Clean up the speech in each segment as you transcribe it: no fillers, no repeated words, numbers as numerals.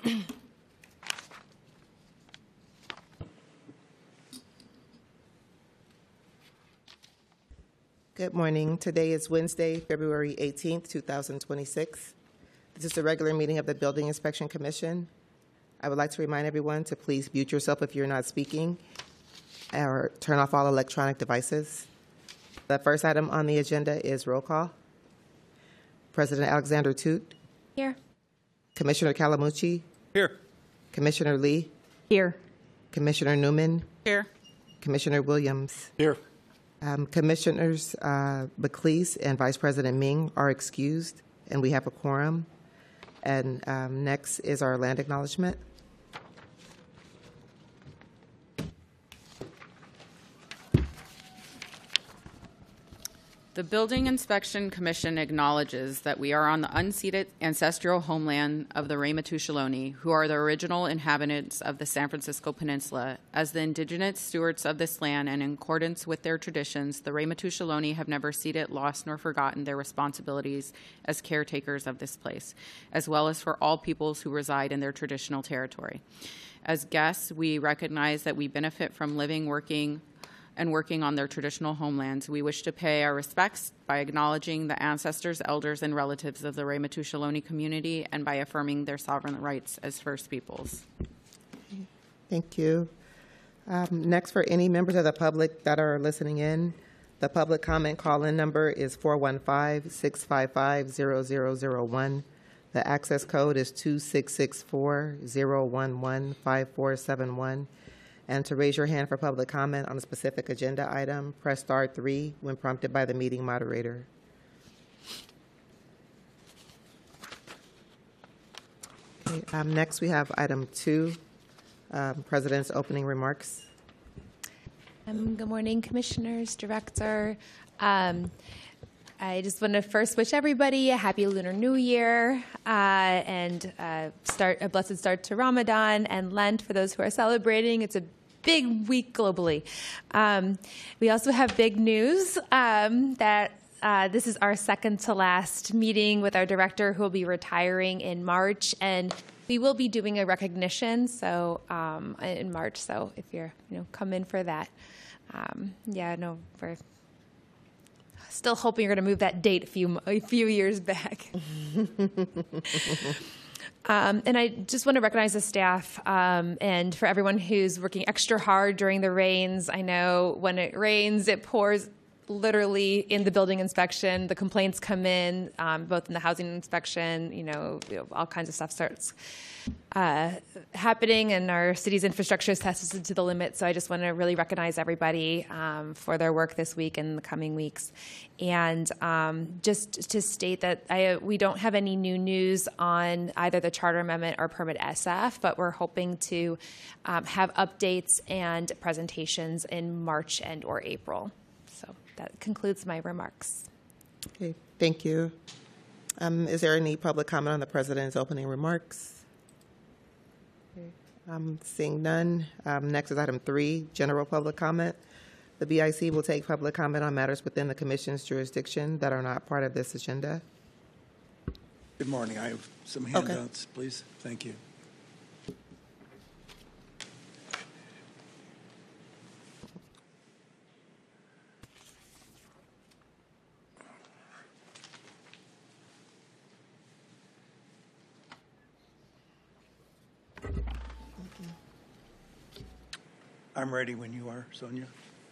Good morning. Today is Wednesday, February 18th, 2026. This is the regular meeting of the Building Inspection Commission. I would like to remind everyone to please mute yourself if you're not speaking or turn off all electronic devices. The first item on the agenda is roll call. President Alexander Toot. Here. Commissioner Calamucci. Here. Commissioner Lee. Here. Commissioner Newman. Here. Commissioner Williams. Here. Commissioners McLeese and Vice President Ming are excused, and we have a quorum. And next is our land acknowledgement. The Building Inspection Commission acknowledges that we are on the unceded ancestral homeland of the Ramaytush Ohlone, who are the original inhabitants of the San Francisco Peninsula. As the indigenous stewards of this land and in accordance with their traditions, the Ramaytush Ohlone have never ceded, lost, nor forgotten their responsibilities as caretakers of this place, as well as for all peoples who reside in their traditional territory. As guests, we recognize that we benefit from living, working on their traditional homelands. We wish to pay our respects by acknowledging the ancestors, elders, and relatives of the Ramaytush Ohlone community and by affirming their sovereign rights as First Peoples. Thank you. Next, for any members of the public that are listening in, the public comment call-in number is 415-655-0001. The access code is 2664-011-5471. And to raise your hand for public comment on a specific agenda item, press *3 when prompted by the meeting moderator. Okay, next, we have item 2, President's opening remarks. Good morning, Commissioners, Director. I just want to first wish everybody a happy Lunar New Year and a blessed start to Ramadan and Lent for those who are celebrating. It's a big week globally. We also have big news that this is our second to last meeting with our director, who will be retiring in March, and we will be doing a recognition in March. So if you're come in for that, we're still hoping you're going to move that date a few years back. And I just want to recognize the staff and for everyone who's working extra hard during the rains. I know when it rains, it pours literally in the building inspection. The complaints come in, both in the housing inspection, all kinds of stuff starts happening, and our city's infrastructure is tested to the limit. So I just want to really recognize everybody for their work this week and the coming weeks. And just to state that we don't have any new news on either the Charter Amendment or Permit SF, but we're hoping to have updates and presentations in March and or April. So that concludes my remarks. Okay, thank you. Is there any public comment on the President's opening remarks? Seeing none. Next is item 3, general public comment. The BIC will take public comment on matters within the Commission's jurisdiction that are not part of this agenda. Good morning. I have some handouts, please. Thank you. I'm ready when you are, Sonia.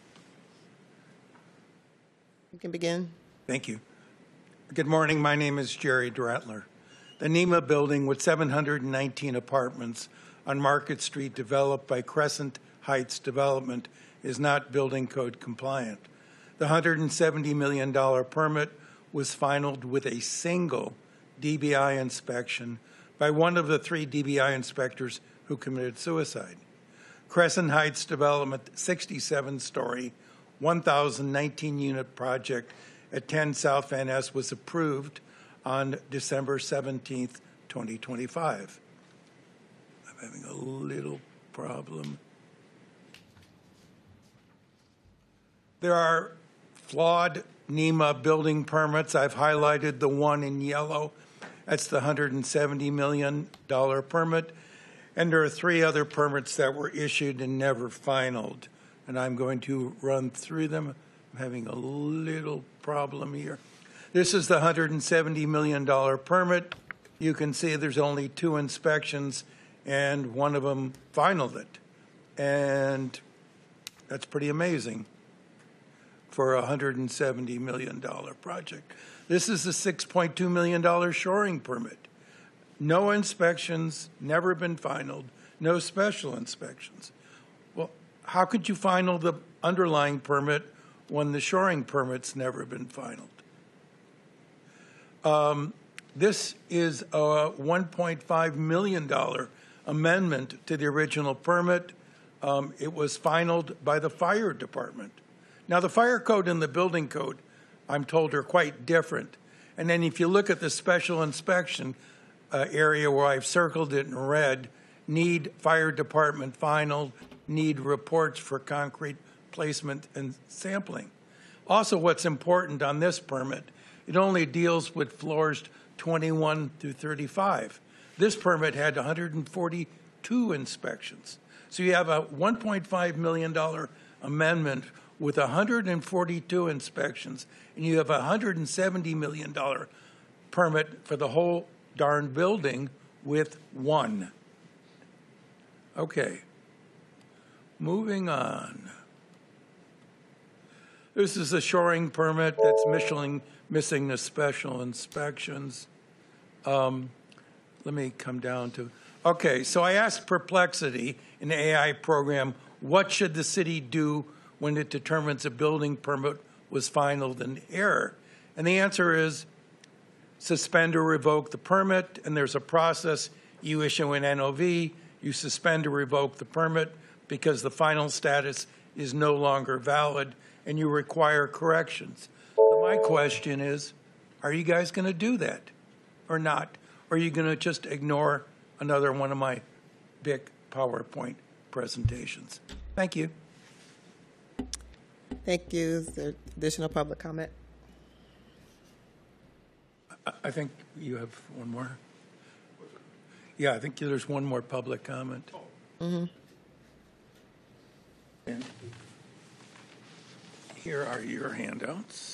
You can begin. Thank you. Good morning. My name is Jerry Dratler. The NEMA building with 719 apartments on Market Street developed by Crescent Heights Development is not building code compliant. The $170 million permit was finalized with a single DBI inspection by one of the 3 DBI inspectors who committed suicide. Crescent Heights Development, 67-story, 1,019-unit project at 10 South Van Ness was approved on December 17th, 2025. I'm having a little problem. There are flawed NEMA building permits. I've highlighted the one in yellow, That's the $170 million permit. And there are 3 other permits that were issued and never finalized. And I'm going to run through them. I'm having a little problem here. This is the $170 million permit. You can see there's only 2 inspections, and one of them finalized it. And that's pretty amazing for a $170 million project. This is a $6.2 million shoring permit. No inspections, never been finalized, no special inspections. Well, how could you final the underlying permit when the shoring permit's never been finalized? This is a $1.5 million amendment to the original permit. It was finalized by the fire department. Now, the fire code and the building code, I'm told, are quite different. And then if you look at the special inspection area where I've circled it in red, need fire department final, need reports for concrete placement and sampling. Also, what's important on this permit, it only deals with floors 21 through 35. This permit had 142 inspections. So you have a $1.5 million amendment with 142 inspections, and you have a $170 million permit for the whole darn building with 1. Okay. Moving on. This is a shoring permit that's missing the special inspections. Let me come down to, okay, so I asked Perplexity in the AI program, what should the city do when it determines a building permit was finalized in error? And the answer is suspend or revoke the permit, and there's a process. You issue an NOV, you suspend or revoke the permit because the final status is no longer valid, and you require corrections. So my question is, are you guys going to do that or not? Or are you going to just ignore another one of my big PowerPoint presentations? Thank you. Thank you. Is there additional public comment? I think you have one more. Yeah, I think there's one more public comment. Mm-hmm. And here are your handouts.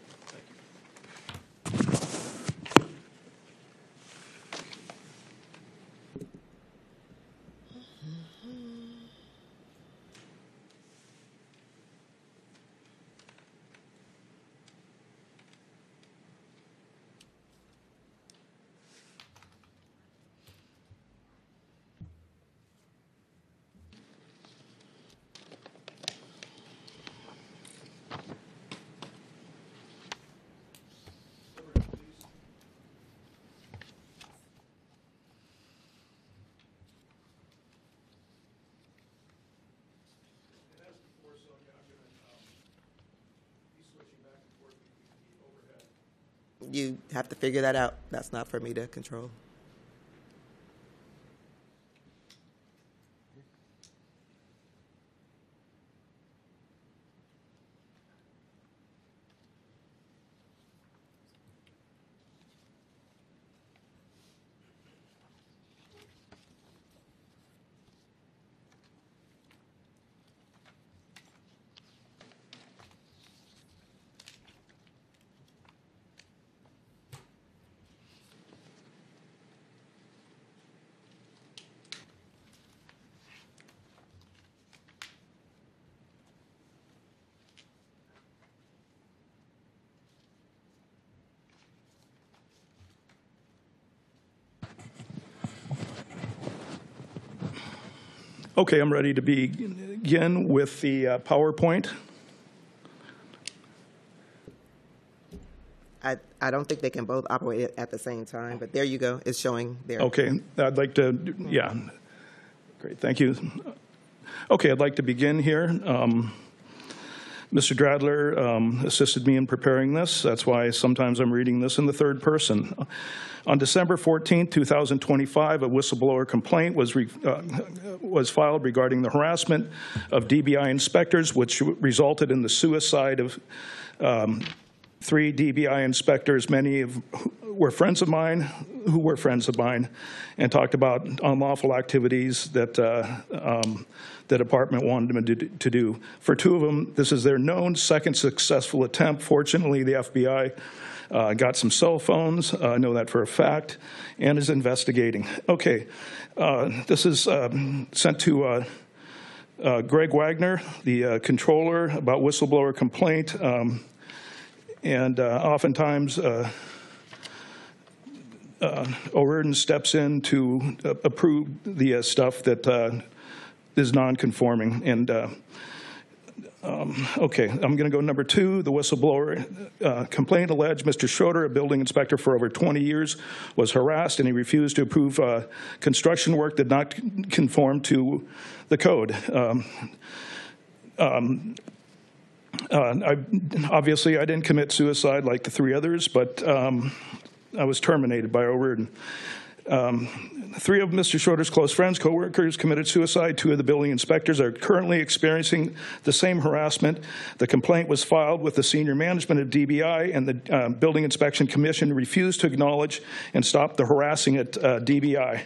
You have to figure that out. That's not for me to control. Okay, I'm ready to begin with the PowerPoint. I don't think they can both operate at the same time, but there you go. It's showing there. Okay, I'd like to, yeah. Great, thank you. Okay, I'd like to begin here. Mr. Dradler assisted me in preparing this. That's why sometimes I'm reading this in the third person. On December 14, 2025, a whistleblower complaint was filed regarding the harassment of DBI inspectors, which resulted in the suicide of 3 DBI inspectors, many of were friends of mine, who were friends of mine, and talked about unlawful activities that the department wanted them to do. For 2 of them, this is their known second successful attempt. Fortunately, the FBI got some cell phones, I know that for a fact, and is investigating. Okay, this is sent to Greg Wagner, the controller, about whistleblower complaint, and oftentimes O'Riordan steps in to approve the stuff that is non-conforming. And okay, I'm going to go number 2. The whistleblower complaint alleged Mr. Schroeder, a building inspector for over 20 years, was harassed and he refused to approve construction work that did not conform to the code. Obviously, I didn't commit suicide like the 3 others, but I was terminated by O'Riordan. 3 of Mr. Schroeder's close friends, co-workers, committed suicide. 2 of the building inspectors are currently experiencing the same harassment. The complaint was filed with the senior management of DBI, and the Building Inspection Commission refused to acknowledge and stop the harassing at DBI.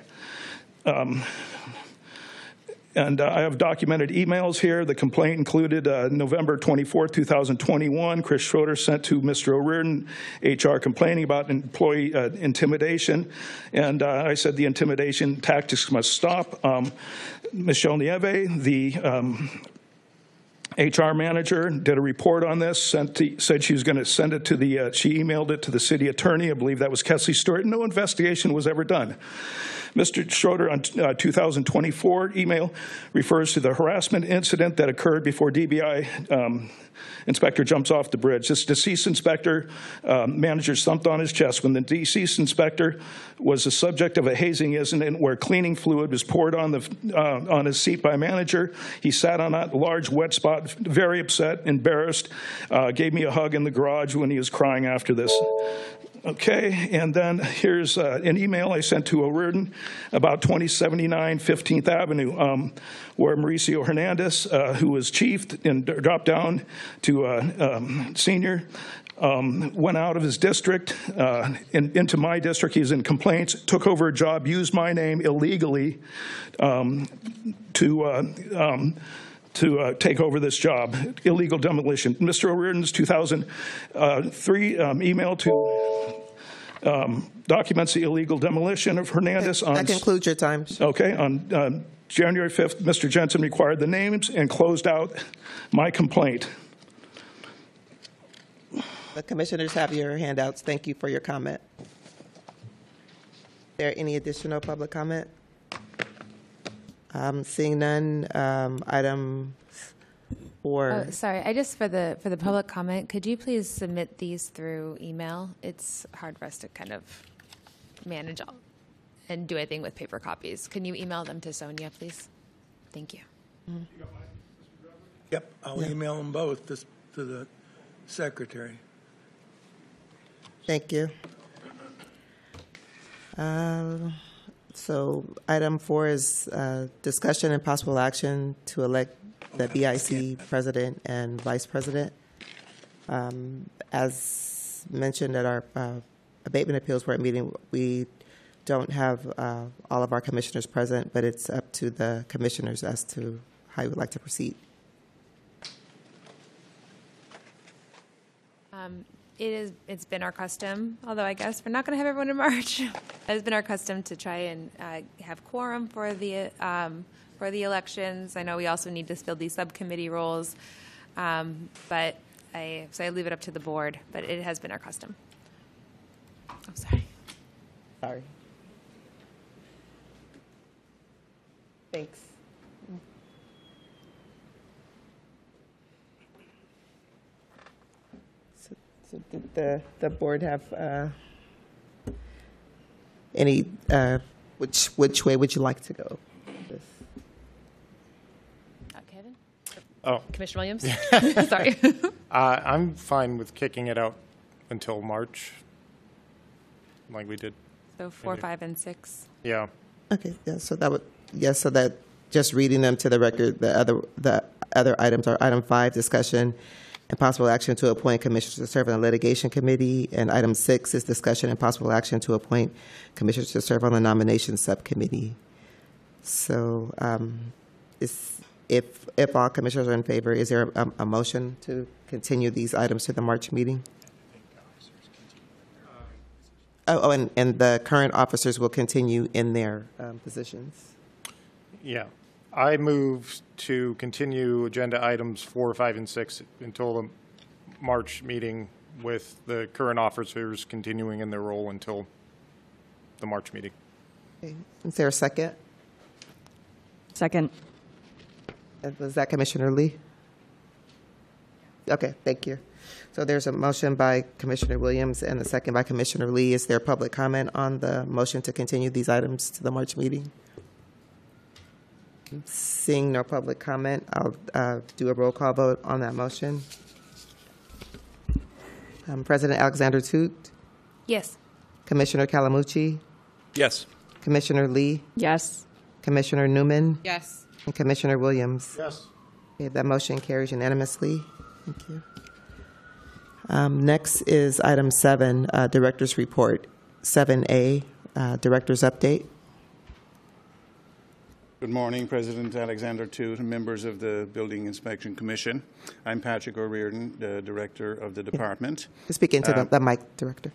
And I have documented emails here. The complaint included November 24, 2021. Chris Schroeder sent to Mr. O'Riordan HR complaining about employee intimidation. And I said the intimidation tactics must stop. Michelle Nieve, the HR manager, did a report on this, said she was going to send it to the, she emailed it to the city attorney. I believe that was Kesley Stewart. No investigation was ever done. Mr. Schroeder on 2024 email refers to the harassment incident that occurred before DBI inspector jumps off the bridge. This deceased inspector manager thumped on his chest when the deceased inspector was the subject of a hazing incident where cleaning fluid was poured on his seat by a manager. He sat on that large wet spot, very upset, embarrassed, gave me a hug in the garage when he was crying after this. Okay, and then here's an email I sent to O'Riordan about 2079 15th Avenue, where Mauricio Hernandez, who was chief and dropped down to senior, went out of his district into my district. He's in complaints, took over a job, used my name illegally to take over this job, illegal demolition. Mr. O'Riordan's 2003 email to documents the illegal demolition of Hernandez. That concludes your time. Okay, on January 5th, Mr. Jensen required the names and closed out my complaint. The commissioners have your handouts. Thank you for your comment. Is there any additional public comment? Seeing none, item 4. Oh, sorry, I just for the public comment, could you please submit these through email? It's hard for us to kind of manage all and do anything with paper copies. Can you email them to Sonia, please? Thank you. Yep, I'll email them both to the secretary. Thank you. So item 4 is discussion and possible action to elect the BIC president and vice president. As mentioned at our abatement appeals board meeting, we don't have all of our commissioners present, but it's up to the commissioners as to how you would like to proceed. It's been our custom, although I guess we're not going to have everyone in March. It's been our custom to try and have quorum for the elections. I know we also need to fill these subcommittee roles, but I leave it up to the board. But it has been our custom. I'm sorry. Sorry. Thanks. So did the board have any, which way would you like to go? Kevin? Oh. Commissioner Williams? Sorry. I'm fine with kicking it out until March, like we did. So 4, 5, and 6. Yeah. Okay, yeah, so that would, yes, so that just reading them to the record, the other items are item 5, discussion and possible action to appoint commissioners to serve on the litigation committee. And item 6 is discussion and possible action to appoint commissioners to serve on the nominations subcommittee. So if all commissioners are in favor, is there a motion to continue these items to the March meeting? And the current officers will continue in their positions. Yeah. I move to continue agenda items 4, 5, and 6 until the March meeting, with the current officers continuing in their role until the March meeting. Okay. Is there a second? Second. Was that Commissioner Lee? Okay, thank you. So there's a motion by Commissioner Williams and a second by Commissioner Lee. Is there public comment on the motion to continue these items to the March meeting? Seeing no public comment, I'll do a roll call vote on that motion. President Alexander Toots, Yes. Commissioner Calamucci, Yes. Commissioner Lee, Yes. Commissioner Newman, Yes. and Commissioner Williams. Yes. Okay, that motion carries unanimously. Thank you. Next is item 7, Director's Report. 7A, Director's Update. Good morning, President Alexander Toots and members of the Building Inspection Commission. I'm Patrick O'Riordan, the Director of the Department. Speak into the mic, Director.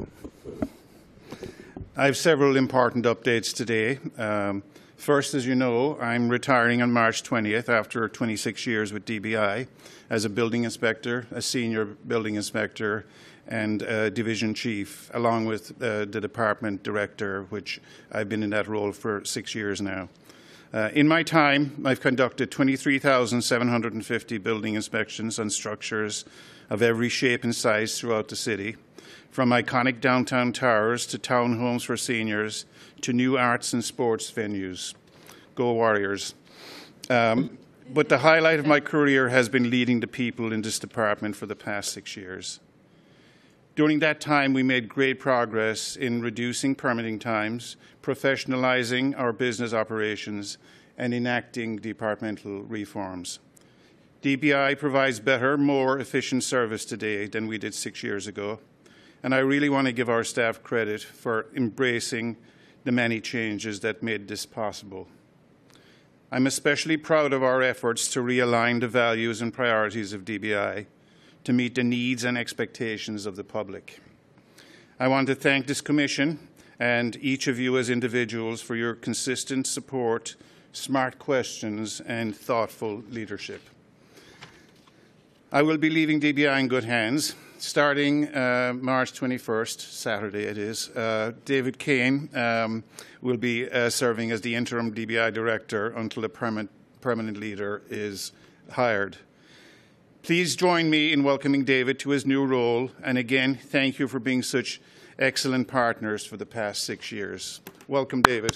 I have several important updates today. First, as you know, I'm retiring on March 20th after 26 years with DBI as a building inspector, a senior building inspector, and a division chief, along with the department director, which I've been in that role for 6 years now. In my time, I've conducted 23,750 building inspections on structures of every shape and size throughout the city, from iconic downtown towers to townhomes for seniors to new arts and sports venues. Go Warriors. But the highlight of my career has been leading the people in this department for the past 6 years. During that time, we made great progress in reducing permitting times, professionalizing our business operations, and enacting departmental reforms. DBI provides better, more efficient service today than we did 6 years ago, and I really want to give our staff credit for embracing the many changes that made this possible. I'm especially proud of our efforts to realign the values and priorities of DBI to meet the needs and expectations of the public. I want to thank this Commission and each of you as individuals for your consistent support, smart questions, and thoughtful leadership. I will be leaving DBI in good hands. Starting March 21st, Saturday it is, David Kane will be serving as the interim DBI director until a permanent leader is hired. Please join me in welcoming David to his new role, and again, thank you for being such excellent partners for the past 6 years. Welcome, David.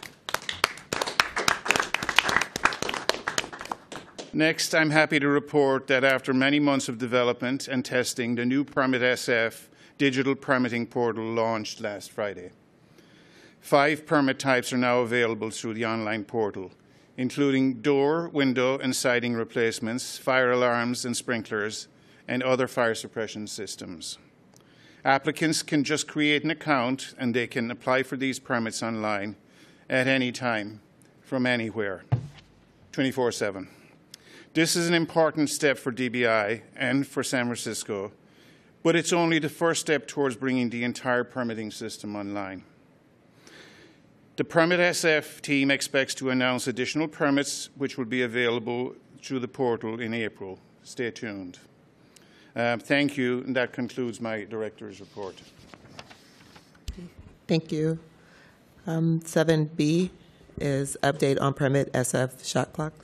Next, I'm happy to report that after many months of development and testing, the new Permit SF digital permitting portal launched last Friday. 5 permit types are now available through the online portal, including door, window, and siding replacements, fire alarms and sprinklers, and other fire suppression systems. Applicants can just create an account and they can apply for these permits online at any time, from anywhere, 24/7. This is an important step for DBI and for San Francisco, but it's only the first step towards bringing the entire permitting system online. The Permit SF team expects to announce additional permits which will be available through the portal in April. Stay tuned. Thank you, and that concludes my director's report. Thank you. 7B is update on Permit SF shot clocks.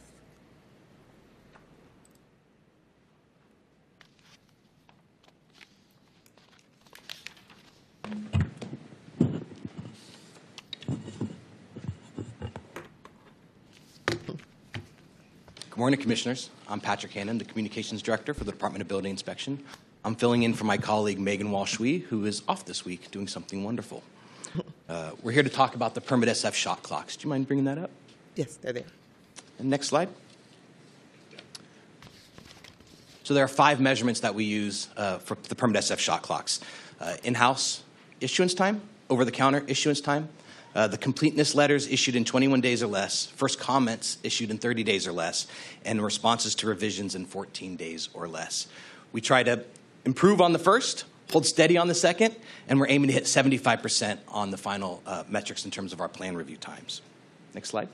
Good morning, Commissioners. I'm Patrick Hannon, the Communications Director for the Department of Building Inspection. I'm filling in for my colleague Megan Walsh-Wee, who is off this week doing something wonderful. We're here to talk about the Permit SF shot clocks. Do you mind bringing that up? Yes, they're there. And next slide. So there are 5 measurements that we use for the permit SF shot clocks. In-house issuance time, over-the-counter issuance time, the completeness letters issued in 21 days or less, first comments issued in 30 days or less, and responses to revisions in 14 days or less. We try to improve on the first, hold steady on the second, and we're aiming to hit 75% on the final metrics in terms of our plan review times. Next slide.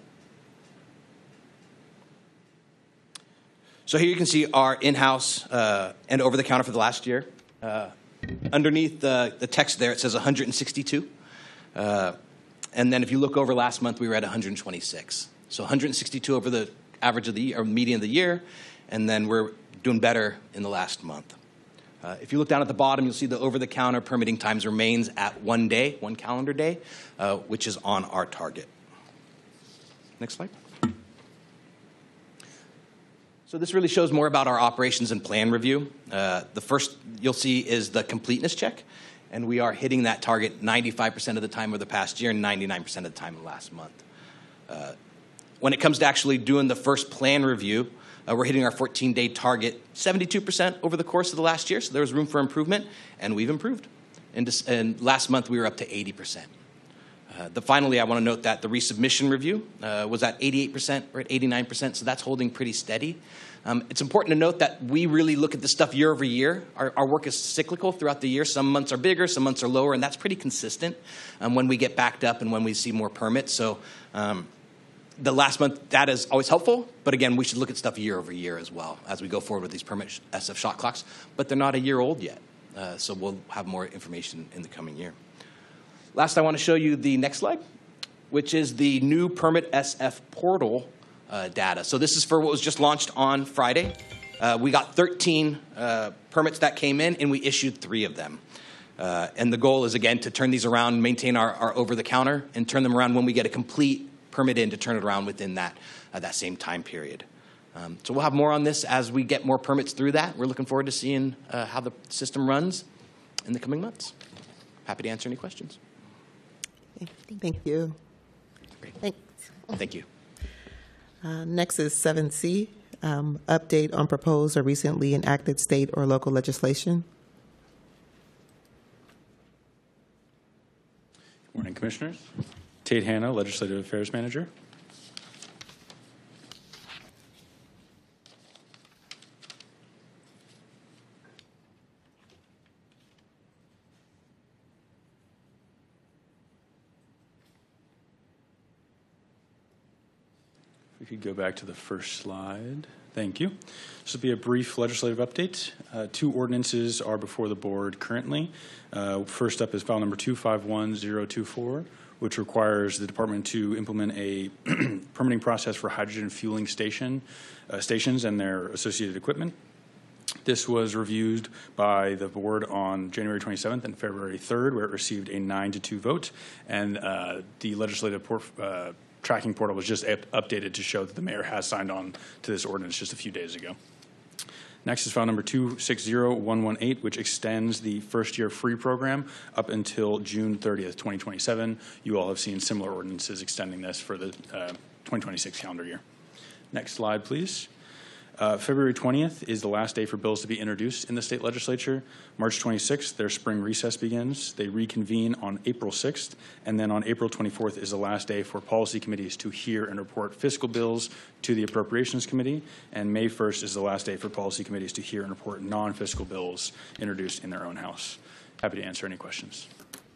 So here you can see our in-house and over-the-counter for the last year. Underneath the text there, it says 162. And then if you look over last month, we were at 126. So 162 over the average of the year, or median of the year, and then we're doing better in the last month. If you look down at the bottom, you'll see the over-the-counter permitting times remains at 1 day, 1 calendar day, which is on our target. Next slide. So this really shows more about our operations and plan review. The first you'll see is the completeness check, and we are hitting that target 95% of the time of the past year and 99% of the time of last month. When it comes to actually doing the first plan review, we're hitting our 14-day target 72% over the course of the last year, so there was room for improvement, and we've improved. And last month, we were up to 80%. Finally, I want to note that the resubmission review was at 88%, or at 89%, so that's holding pretty steady. It's important to note that we really look at this stuff year over year. Our work is cyclical throughout the year. Some months are bigger, some months are lower, and that's pretty consistent when we get backed up and when we see more permits. So the last month, that is always helpful, but again, we should look at stuff year over year as well as we go forward with these permit SF shot clocks, but they're not a year old yet, so we'll have more information in the coming year. Last, I want to show you the next slide, which is the new Permit SF portal data. So this is for what was just launched on Friday. We got 13 permits that came in, and we issued 3 of them. And the goal is, again, to turn these around, maintain our over-the-counter, and turn them around when we get a complete permit in to turn it around within that same time period. So we'll have more on this as we get more permits through that. We're looking forward to seeing how the system runs in the coming months. Happy to answer any questions. Thank you. Great. Thanks. Thank you. Next is 7C, update on proposed or recently enacted state or local legislation. Good morning, Commissioners. Tate Hanna, Legislative Affairs Manager. If we could go back to the first slide. Thank you. This will be a brief legislative update. 2 ordinances are before the board currently. First up is file number 251024, which requires the department to implement a permitting process for hydrogen fueling stations and their associated equipment. This was reviewed by the board on January 27th and February 3rd, where it received a 9-2 vote, and the legislative tracking portal was just updated to show that the mayor has signed on to this ordinance just a few days ago. Next is file number 260118, which extends the first-year free program up until June 30th, 2027. You all have seen similar ordinances extending this for the 2026 calendar year. Next slide, please. February 20th is the last day for bills to be introduced in the state legislature. March 26th, their spring recess begins. They reconvene on April 6th, and then on April 24th is the last day for policy committees to hear and report fiscal bills to the Appropriations Committee, and May 1st is the last day for policy committees to hear and report non-fiscal bills introduced in their own house. Happy to answer any questions.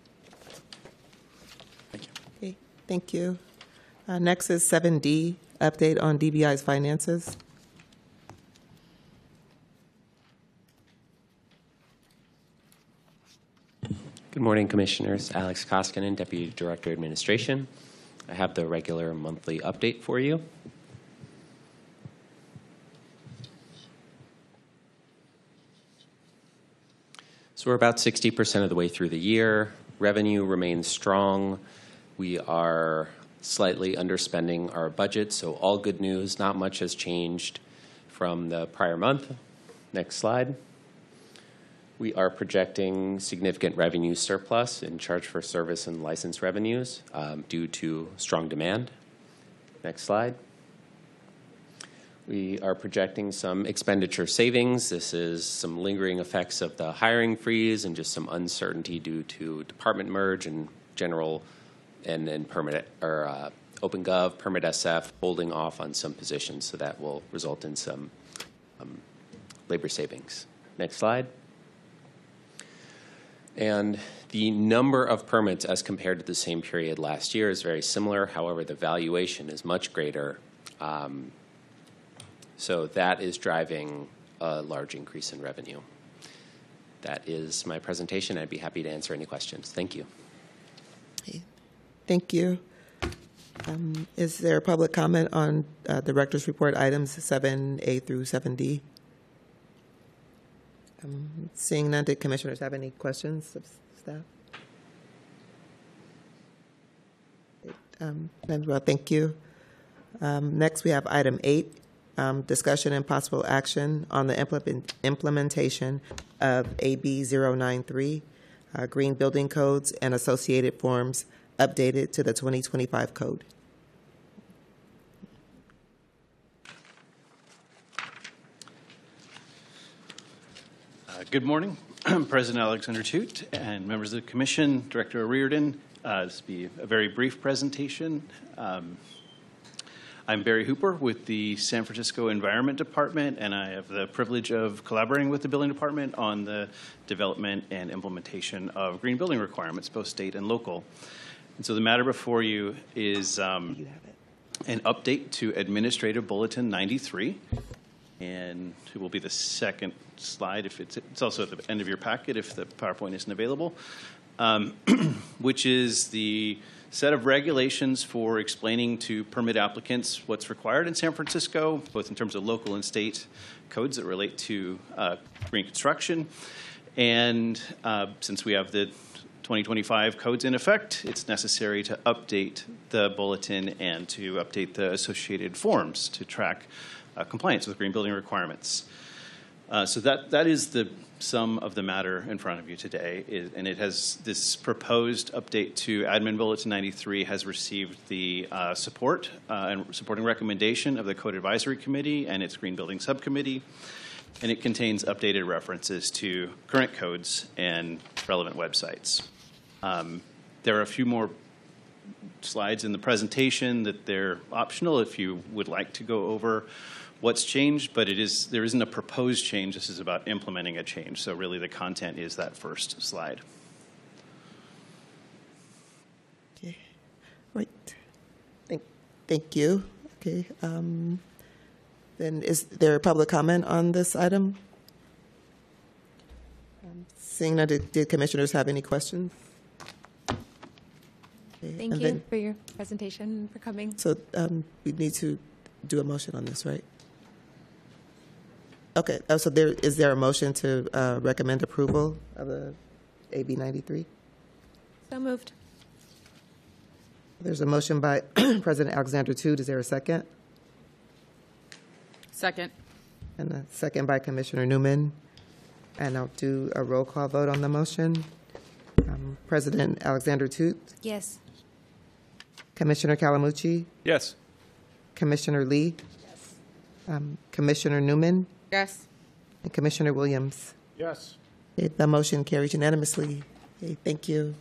Thank you. Okay, thank you. Next is 7D, update on DBI's finances. Good morning, Commissioners. Alex Koskinen, Deputy Director, Administration. I have the regular monthly update for you. So we're about 60% of the way through the year. Revenue remains strong. We are slightly underspending our budget, so all good news. Not much has changed from the prior month. Next slide. We are projecting significant revenue surplus in charge for service and license revenues due to strong demand. Next slide. We are projecting some expenditure savings. This is some lingering effects of the hiring freeze and just some uncertainty due to department merge and general and permit or OpenGov, Permit SF holding off on some positions. So that will result in some labor savings. Next slide. And the number of permits as compared to the same period last year is very similar. However, the valuation is much greater. So that is driving a large increase in revenue. That is my presentation. I'd be happy to answer any questions. Thank you. Okay. Thank you. Is there public comment on Director's Report items 7A through 7D? Seeing none, did commissioners have any questions of staff? Well, thank you. Next, we have item 8, discussion and possible action on the implementation of AB 093, Green Building Codes and associated forms updated to the 2025 code. Good morning, President Alexander Toot and members of the Commission, Director Reardon. This will be a very brief presentation. I'm Barry Hooper with the San Francisco Environment Department, and I have the privilege of collaborating with the Building Department on the development and implementation of green building requirements, both state and local. And so the matter before you is an update to Administrative Bulletin 93, and it will be the second slide. If it's also at the end of your packet if the PowerPoint isn't available, which is the set of regulations for explaining to permit applicants what's required in San Francisco, both in terms of local and state codes that relate to green construction. And since we have the 2025 codes in effect, it's necessary to update the bulletin and to update the associated forms to track compliance with green building requirements. So that is the sum of the matter in front of you today, and it has this proposed update to Admin Bulletin 93 has received the support and supporting recommendation of the Code Advisory Committee and its Green Building Subcommittee, and it contains updated references to current codes and relevant websites. There are a few more slides in the presentation that they're optional if you would like to go over what's changed, but there isn't a proposed change. This is about implementing a change. So really the content is that first slide. Okay, right. Thank you. Okay, then is there a public comment on this item? Seeing none, did commissioners have any questions? Okay, Thank you for your presentation and for coming. So we need to do a motion on this, right? Okay, so is there a motion to recommend approval of the AB 93? So moved. There's a motion by President Alexander Toot. Is there a second? Second. And a second by Commissioner Newman. And I'll do a roll call vote on the motion. President Alexander Toot? Yes. Commissioner Calamucci? Yes. Commissioner Lee? Yes. Commissioner Newman? Yes. And Commissioner Williams? Yes. Okay, the motion carries unanimously. Okay, thank you.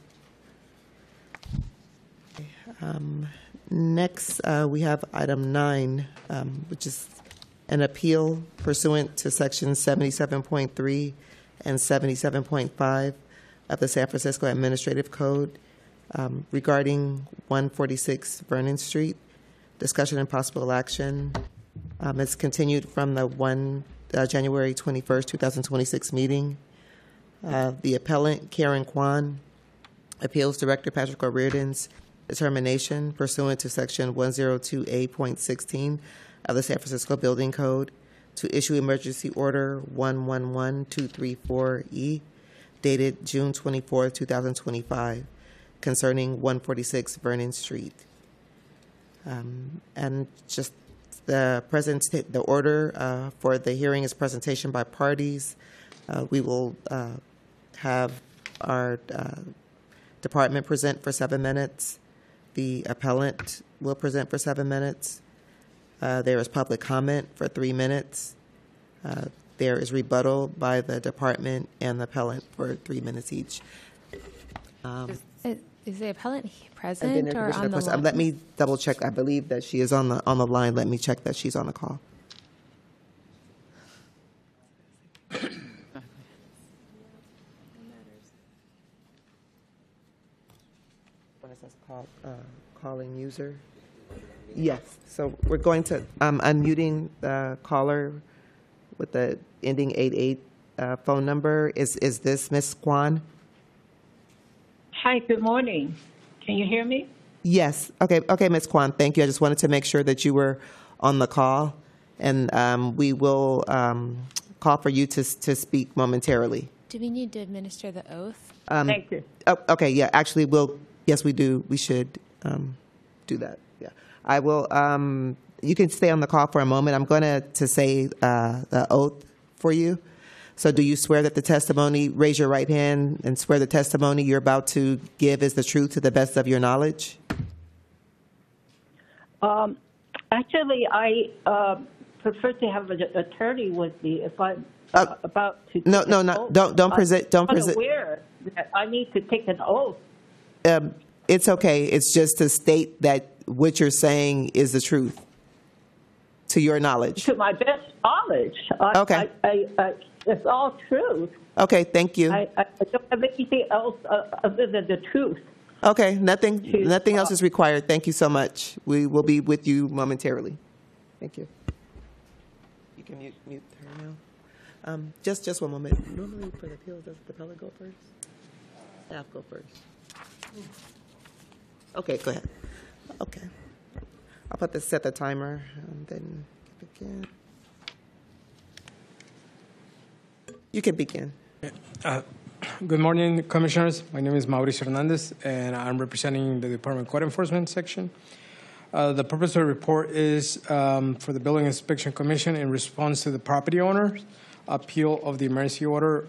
Okay, next, we have item 9, which is an appeal pursuant to Section 77.3 and 77.5 of the San Francisco Administrative Code regarding 146 Vernon Street. Discussion and possible action. It's continued from the January 21st, 2026 meeting. The appellant, Karen Kwan, Appeals Director Patrick O'Riordan's determination pursuant to Section 102A.16 of the San Francisco Building Code to issue Emergency Order 111234E, dated June 24, 2025, concerning 146 Vernon Street. And just the order for the hearing is presentation by parties. We will have our department present for 7 minutes. The appellant will present for 7 minutes. There is public comment for 3 minutes. There is rebuttal by the department and the appellant for 3 minutes each. Is the appellant And then present there's or Commissioner on the Post- line? Let me double check. I believe that she is on the line. Let me check that she's on the call. When it says calling user. Yes. So we're going to unmuting the caller with the ending 88 phone number. Is this Ms. Kwan? Hi, good morning. Can you hear me? Yes. Okay, Ms. Kwan, thank you. I just wanted to make sure that you were on the call, and we will call for you to speak momentarily. Do we need to administer the oath? Thank you. Oh, okay, yeah, actually, yes, we do. We should do that. Yeah. I will, you can stay on the call for a moment. I'm going to say the oath for you. So do you swear that the testimony, raise your right hand and swear the testimony you're about to give is the truth to the best of your knowledge? Actually, I prefer to have an attorney with me if I'm about to. No, take no, an no. oath. Don't present. Don't I'm present. aware that I need to take an oath. It's okay. It's just to state that what you're saying is the truth, to your knowledge. To my best knowledge. Okay. It's all truth. Okay. Thank you. I don't have anything else other than the truth. Okay. Nothing else is required. Thank you so much. We will be with you momentarily. Thank you. You can mute her now. Just one moment. Normally for the appeals, does the appellant go first? Staff go first. Okay, go ahead. Okay. I'll set the timer and then begin. You can begin. Good morning, Commissioners. My name is Mauricio Hernandez, and I'm representing the Department of Code Enforcement section. The purpose of the report is for the Building Inspection Commission in response to the property owner's appeal of the emergency order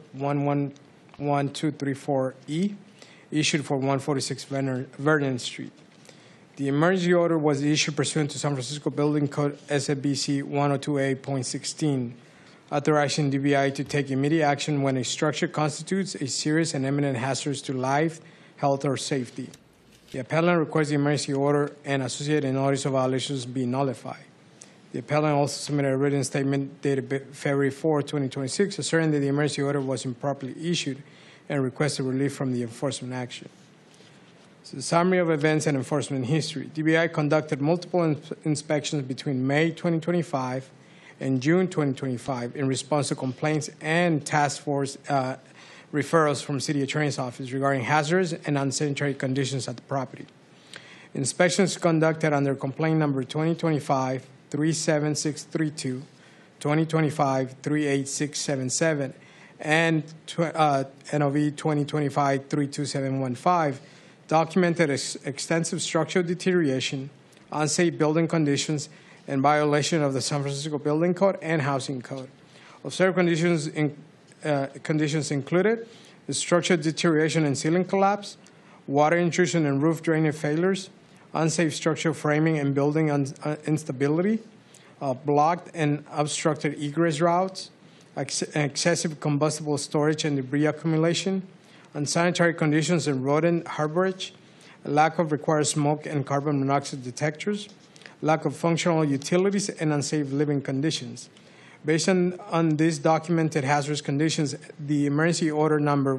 111234E issued for 146 Vernon Street. The emergency order was issued pursuant to San Francisco Building Code SFBC 102A.16, authorizing DBI to take immediate action when a structure constitutes a serious and imminent hazard to life, health, or safety. The appellant requests the emergency order and associated notice of violations be nullified. The appellant also submitted a written statement dated February 4, 2026, asserting that the emergency order was improperly issued and requested relief from the enforcement action. So the summary of events and enforcement history. DBI conducted multiple inspections between May 2025 and June 2025 in response to complaints and task force referrals from City Attorney's Office regarding hazardous and unsanitary conditions at the property. Inspections conducted under complaint number 2025-37632, 2025-38677, and NOV 2025-32715 documented extensive structural deterioration, unsafe building conditions, and violation of the San Francisco Building Code and Housing Code. Observed conditions included the structural deterioration and ceiling collapse, water intrusion and roof drainage failures, unsafe structural framing and building instability, blocked and obstructed egress routes, excessive combustible storage and debris accumulation, unsanitary conditions and rodent harborage, lack of required smoke and carbon monoxide detectors, lack of functional utilities, and unsafe living conditions. Based on these documented hazardous conditions, the emergency order number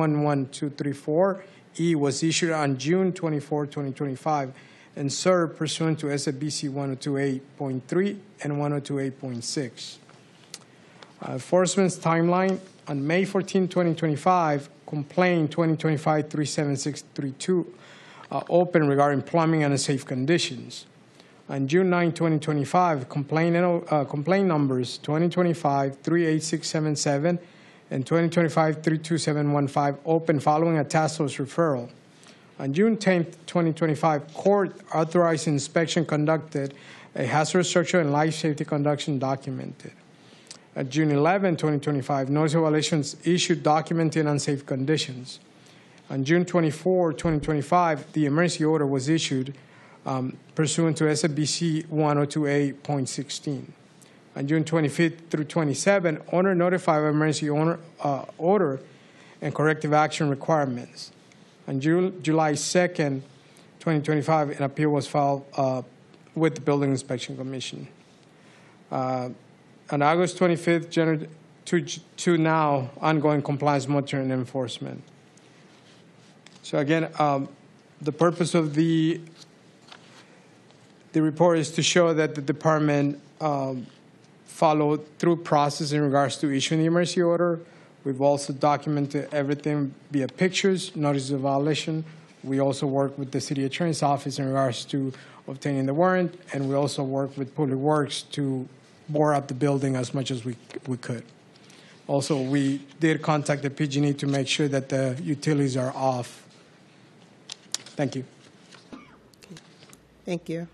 111234E was issued on June 24, 2025, and served pursuant to SFBC 1028.3 and 1028.6. Enforcement's timeline: on May 14, 2025, complaint 2025-37632 opened regarding plumbing and unsafe conditions. On June 9, 2025, complaint numbers 2025-38677 and 2025-32715 opened following a task force referral. On June 10, 2025, court authorized inspection conducted, a hazardous structure and life safety conduction documented. At June 11, 2025, notice of violations issued documenting unsafe conditions. On June 24, 2025, the emergency order was issued pursuant to SFBC 102A.16. On June 25th through 27, owner notified of emergency order and corrective action requirements. On July 2nd, 2025, an appeal was filed with the Building Inspection Commission. On August 25th to now, ongoing compliance monitoring and enforcement. So again, the purpose of the report is to show that the department followed through process in regards to issuing the emergency order. We've also documented everything via pictures, notice of violation. We also work with the city attorney's office in regards to obtaining the warrant, and we also work with Public Works to bore up the building as much as we could. Also, we did contact the PG&E to make sure that the utilities are off. Thank you. Thank you.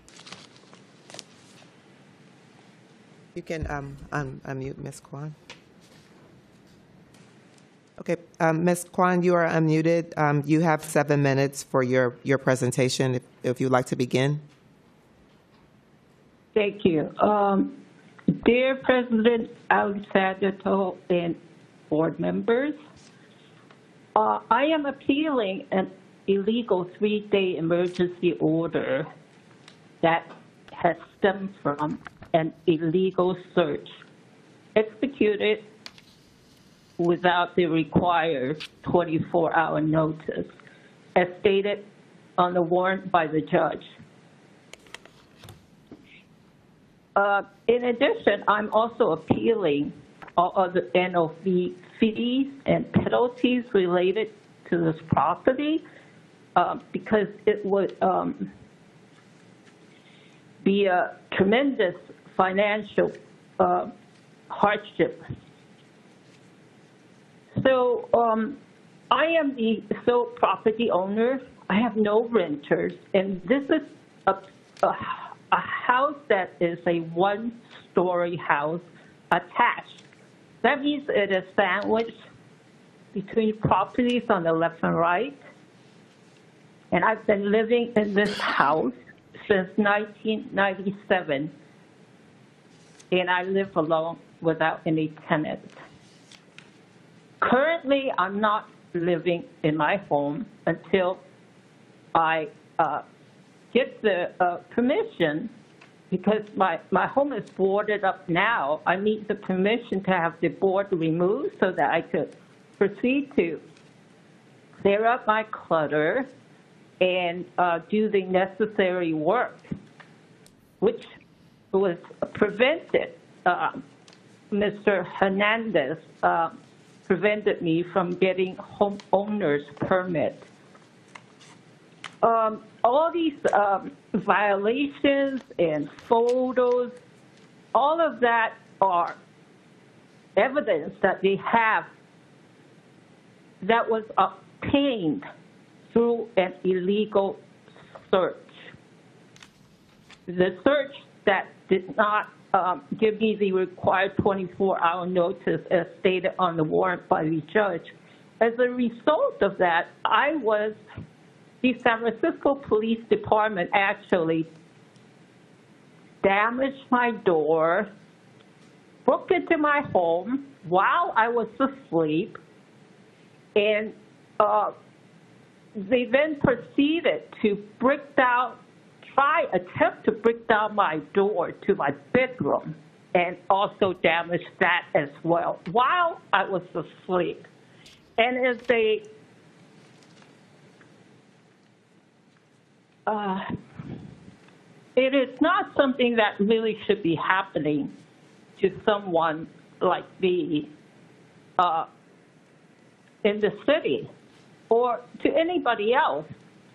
You can unmute Ms. Kwan. Okay, Ms. Kwan, you are unmuted. You have 7 minutes for your presentation, if you'd like to begin. Thank you. Dear President Alexander and board members, I am appealing an illegal 3-day emergency order that has stemmed from an illegal search executed without the required 24-hour notice, as stated on the warrant by the judge. In addition, I'm also appealing all other NOV fees and penalties related to this property because it would be a tremendous financial hardship. So I am the sole property owner. I have no renters, and this is a house that is a 1-story house attached. That means it is sandwiched between properties on the left and right. And I've been living in this house since 1997, and I live alone without any tenants. Currently, I'm not living in my home until I get the permission, because my home is boarded up now. I need the permission to have the board removed so that I could proceed to clear up my clutter and do the necessary work, which was prevented. Mr. Hernandez prevented me from getting homeowner's permit. All these violations and photos, all of that are evidence that they have that was obtained through an illegal search. The search that did not give me the required 24-hour notice as stated on the warrant by the judge. As a result of that, the San Francisco Police Department actually damaged my door, broke into my home while I was asleep, and they then proceeded to attempt to break down my door to my bedroom, and also damage that as well while I was asleep. And as it is not something that really should be happening to someone like me in the city or to anybody else.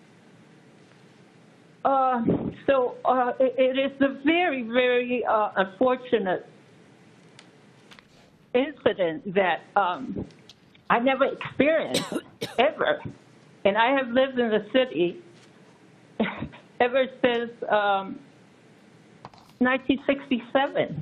So it is a very, very unfortunate incident that I never experienced ever. And I have lived in the city ever since 1967.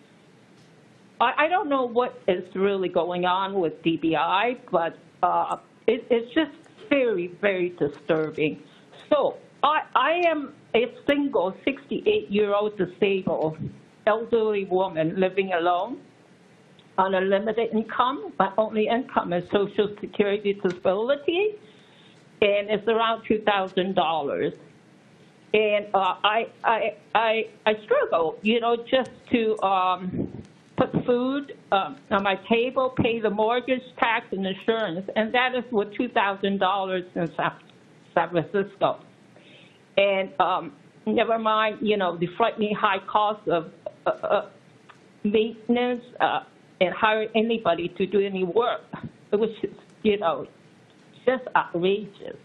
I don't know what is really going on with DBI, but it's just very, very disturbing. So I am a single 68-year-old disabled elderly woman living alone on a limited income. My only income is Social Security disability, and it's around $2,000. And I struggle, just to put food on my table, pay the mortgage, tax, and insurance, and that is with $2,000 in San Francisco. And never mind, the frightening high cost of maintenance and hiring anybody to do any work. It was just outrageous.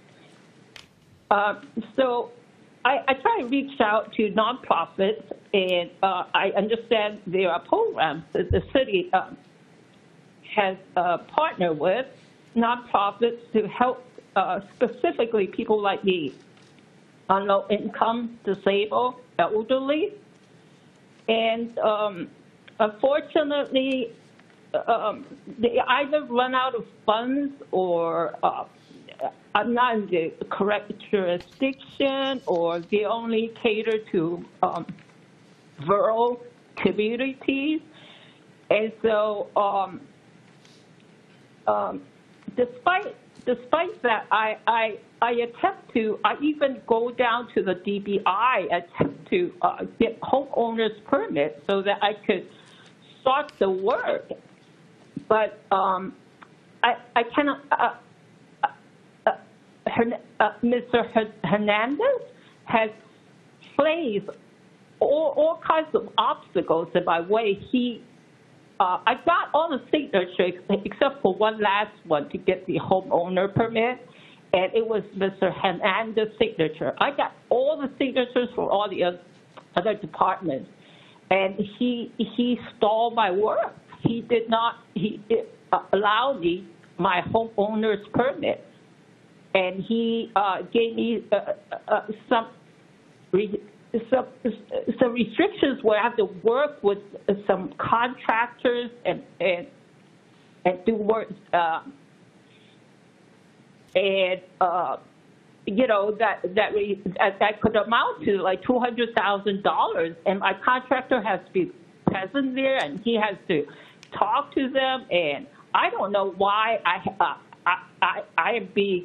So I try to reach out to nonprofits, and I understand there are programs that the city has partnered with nonprofits to help specifically people like me on low income, disabled, elderly. And unfortunately, they either run out of funds or I'm not in the correct jurisdiction, or they only cater to rural communities. And so despite that, I even go down to the DBI, attempt to get homeowner's permit so that I could start the work. But I cannot. Mr. Hernandez has placed all kinds of obstacles in my way. I got all the signatures except for one last one to get the homeowner permit, and it was Mr. Hernandez's signature. I got all the signatures from all the other departments, and he stalled my work. He did not allow me my homeowner's permit. And he gave me some restrictions where I have to work with some contractors and do work. That could amount to like $200,000, and my contractor has to be present there, and he has to talk to them. And I don't know why I am being.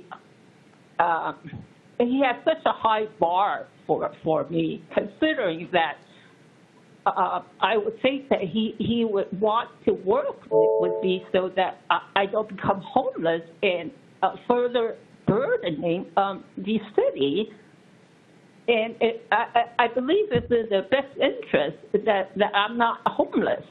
He has such a high bar for me, considering that I would think that he would want to work with me so that I don't become homeless and further burdening the city. And I believe it's in the best interest that I'm not homeless.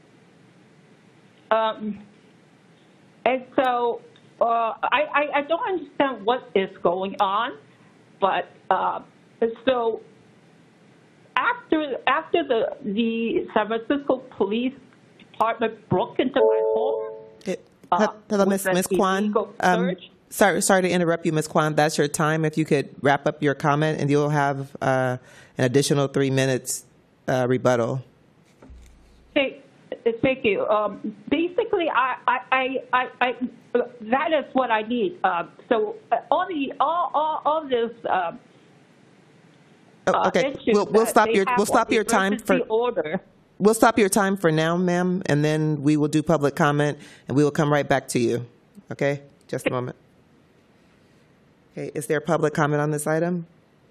And so I don't understand what is going on, but so after the San Francisco Police Department broke into my home. Hello, Ms. Kwan. Sorry to interrupt you, Ms. Kwan. That's your time. If you could wrap up your comment, and you'll have an additional 3 minutes rebuttal. Thank you. Basically, that is what I need. So all this. Okay, we'll stop your time for order. We'll stop your time for now, ma'am, and then we will do public comment, and we will come right back to you. Okay, just a moment. Okay, is there public comment on this item?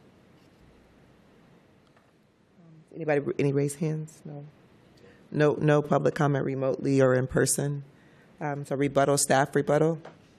Anybody? Any raised hands? No. No public comment remotely or in person. So rebuttal, staff rebuttal.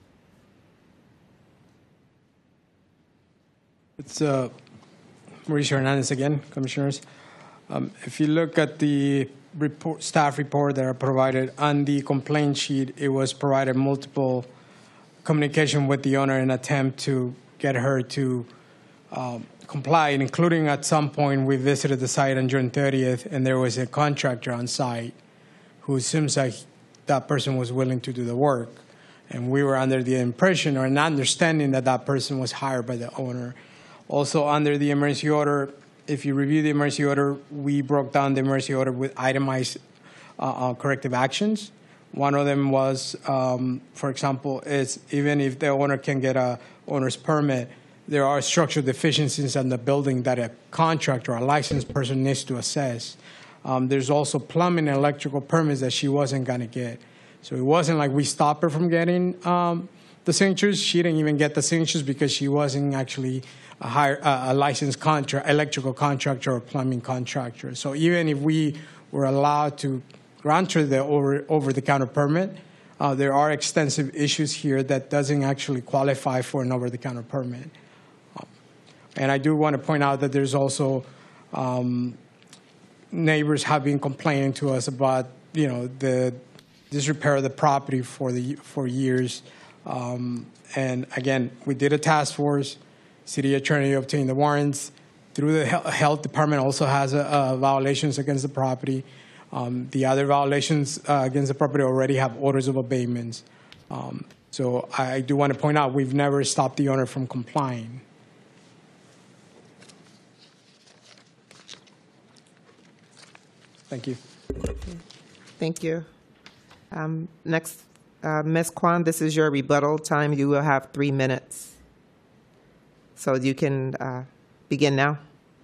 It's Mauricio Hernandez again, Commissioners. If you look at the staff report that are provided on the complaint sheet, it was provided multiple communication with the owner in an attempt to get her to comply, including at some point we visited the site on June 30th, and there was a contractor on site who seems like that person was willing to do the work. And we were under the impression or an understanding that that person was hired by the owner. Also, under the emergency order, if you review the emergency order, we broke down the emergency order with itemized corrective actions. One of them was, for example, is even if the owner can get a owner's permit, there are structural deficiencies in the building that a contractor or a licensed person needs to assess. There's also plumbing and electrical permits that she wasn't going to get. So it wasn't like we stopped her from getting the signatures. She didn't even get the signatures because she wasn't actually a licensed electrical contractor or plumbing contractor. So even if we were allowed to grant her the over-the-counter permit, there are extensive issues here that doesn't actually qualify for an over-the-counter permit. And I do want to point out that there's also neighbors have been complaining to us about, the disrepair of the property for years. And again, we did a task force. City attorney obtained the warrants. Through the health department also has violations against the property. The other violations against the property already have orders of abatements. So I do want to point out we've never stopped the owner from complying. Thank you. Thank you. Next, Ms. Kwan, this is your rebuttal time. You will have 3 minutes. So you can begin now.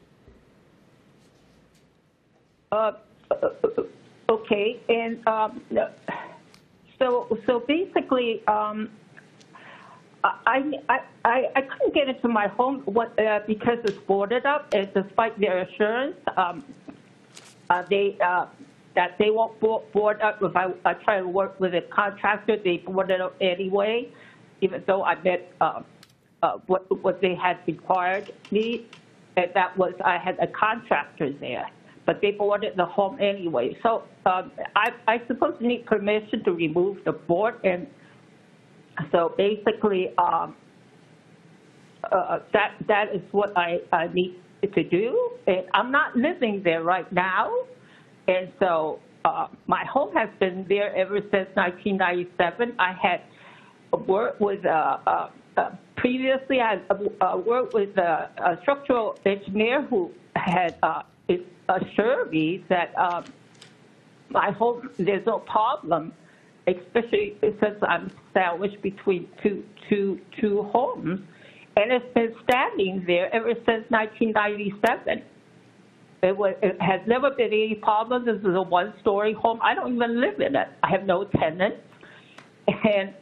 Okay, and so basically, I couldn't get into my home because it's boarded up, and despite their assurance, that they won't board up. If I try to work with a contractor, they board it up anyway, even though I met what they had required me, and that was I had a contractor there, but they boarded the home anyway. So I suppose you need permission to remove the board, and so basically that is what I need to do. And I'm not living there right now, and so my home has been there ever since 1997. I had worked with previously I worked with a structural engineer who had assured me that my home, there's no problem, especially since I'm sandwiched between two homes, and it's been standing there ever since 1997. It has never been any problems. This is a one-story home. I don't even live in it. I have no tenants, and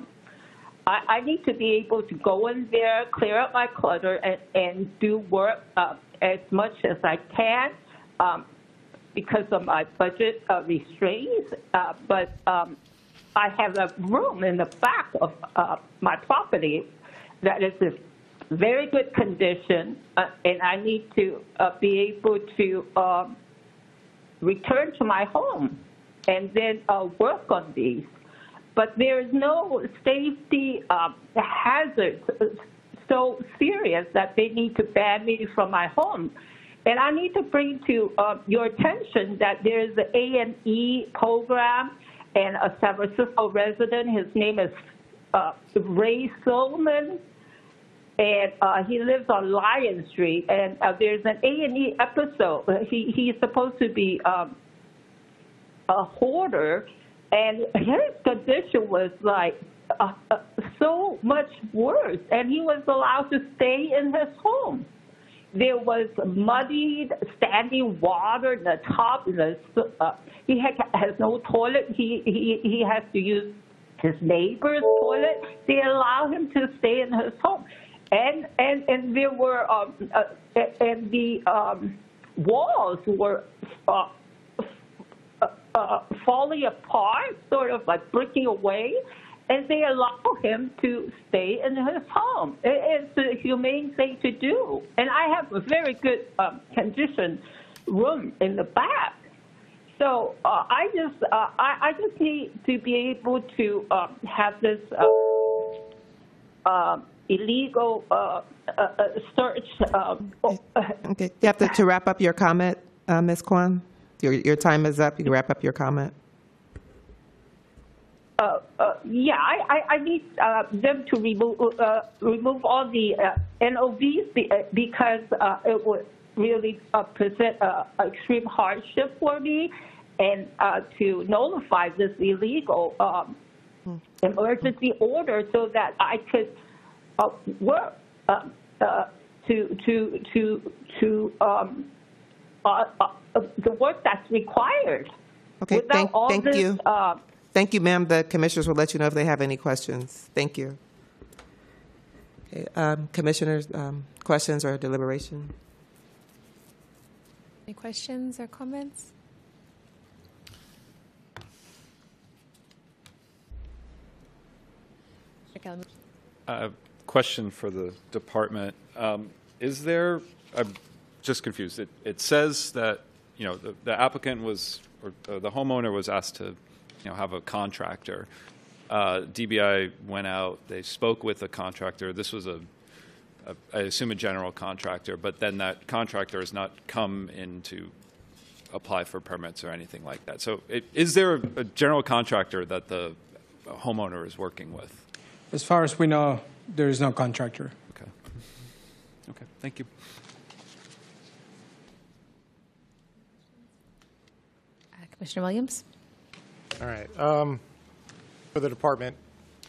I need to be able to go in there, clear up my clutter, and do work as much as I can because of my budget restraints. But I have a room in the back of my property that is in very good condition, and I need to be able to return to my home and then work on these. But there is no safety hazard so serious that they need to ban me from my home. And I need to bring to your attention that there is an A&E program, and a San Francisco resident, his name is Ray Solomon, and he lives on Lion Street. And there's an A&E episode. He's supposed to be a hoarder, and his condition was like so much worse, and he was allowed to stay in his home. There was muddied, standing water in the top. He has no toilet. He has to use his neighbor's toilet. They allow him to stay in his home, and there were and the walls were falling apart, sort of like breaking away, and they allow him to stay in his home. It's a humane thing to do. And I have a very good condition room in the back. So I just need to be able to have this illegal search. Okay, you have to wrap up your comment, Ms. Kwan. Your time is up. You can wrap up your comment. Yeah, I need them to remove all the NOVs because it would really present an extreme hardship for me, and to nullify this illegal emergency order so that I could work the work that's required. Okay, Without all thank this, you. Thank you, ma'am. The commissioners will let you know if they have any questions. Thank you. Okay, commissioners, questions or deliberation? Any questions or comments? Question for the department. Is there, I'm just confused. It says that, the applicant was, or the homeowner was asked to, have a contractor. DBI went out, they spoke with the contractor. This was I assume a general contractor, but then that contractor has not come in to apply for permits or anything like that. So is there a general contractor that the homeowner is working with? As far as we know, there is no contractor. Okay. Okay, thank you. Commissioner Williams? All right. For the department,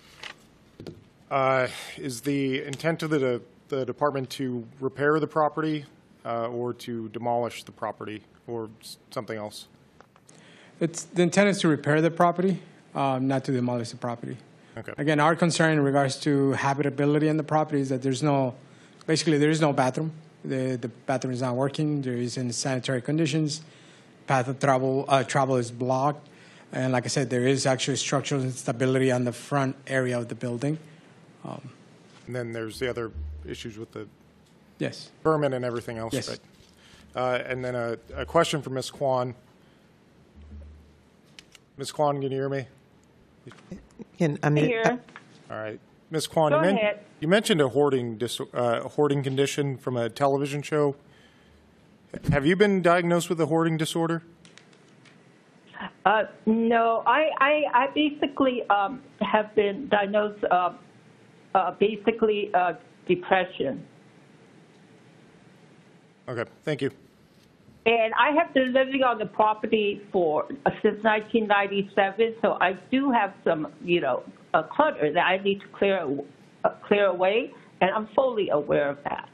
is the intent of the department to repair the property or to demolish the property or something else? The intent is to repair the property, not to demolish the property. Okay. Again, our concern in regards to habitability in the property is that there is no bathroom. The bathroom is not working. There isn't sanitary conditions. Path of travel is blocked. And like I said, there is actually structural instability on the front area of the building. And then there's the other issues with the Yes. permit and everything else, Yes. right? And then a question for Ms. Kwan. Ms. Kwan, can you hear me? Here. All right. Ms. Kwan, Go ahead. you mentioned a hoarding condition from a television show. Have you been diagnosed with a hoarding disorder? No, I basically have been diagnosed depression. Okay, thank you. And I have been living on the property since 1997, so I do have some, clutter that I need to clear away, and I'm fully aware of that.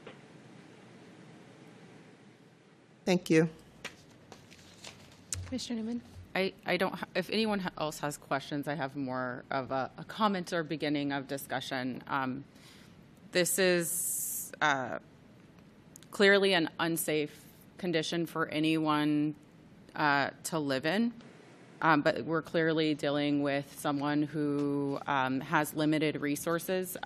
Thank you. Commissioner Newman? I don't, if anyone else has questions, I have more of a comment or beginning of discussion. This is clearly an unsafe condition for anyone to live in, but we're clearly dealing with someone who has limited resources.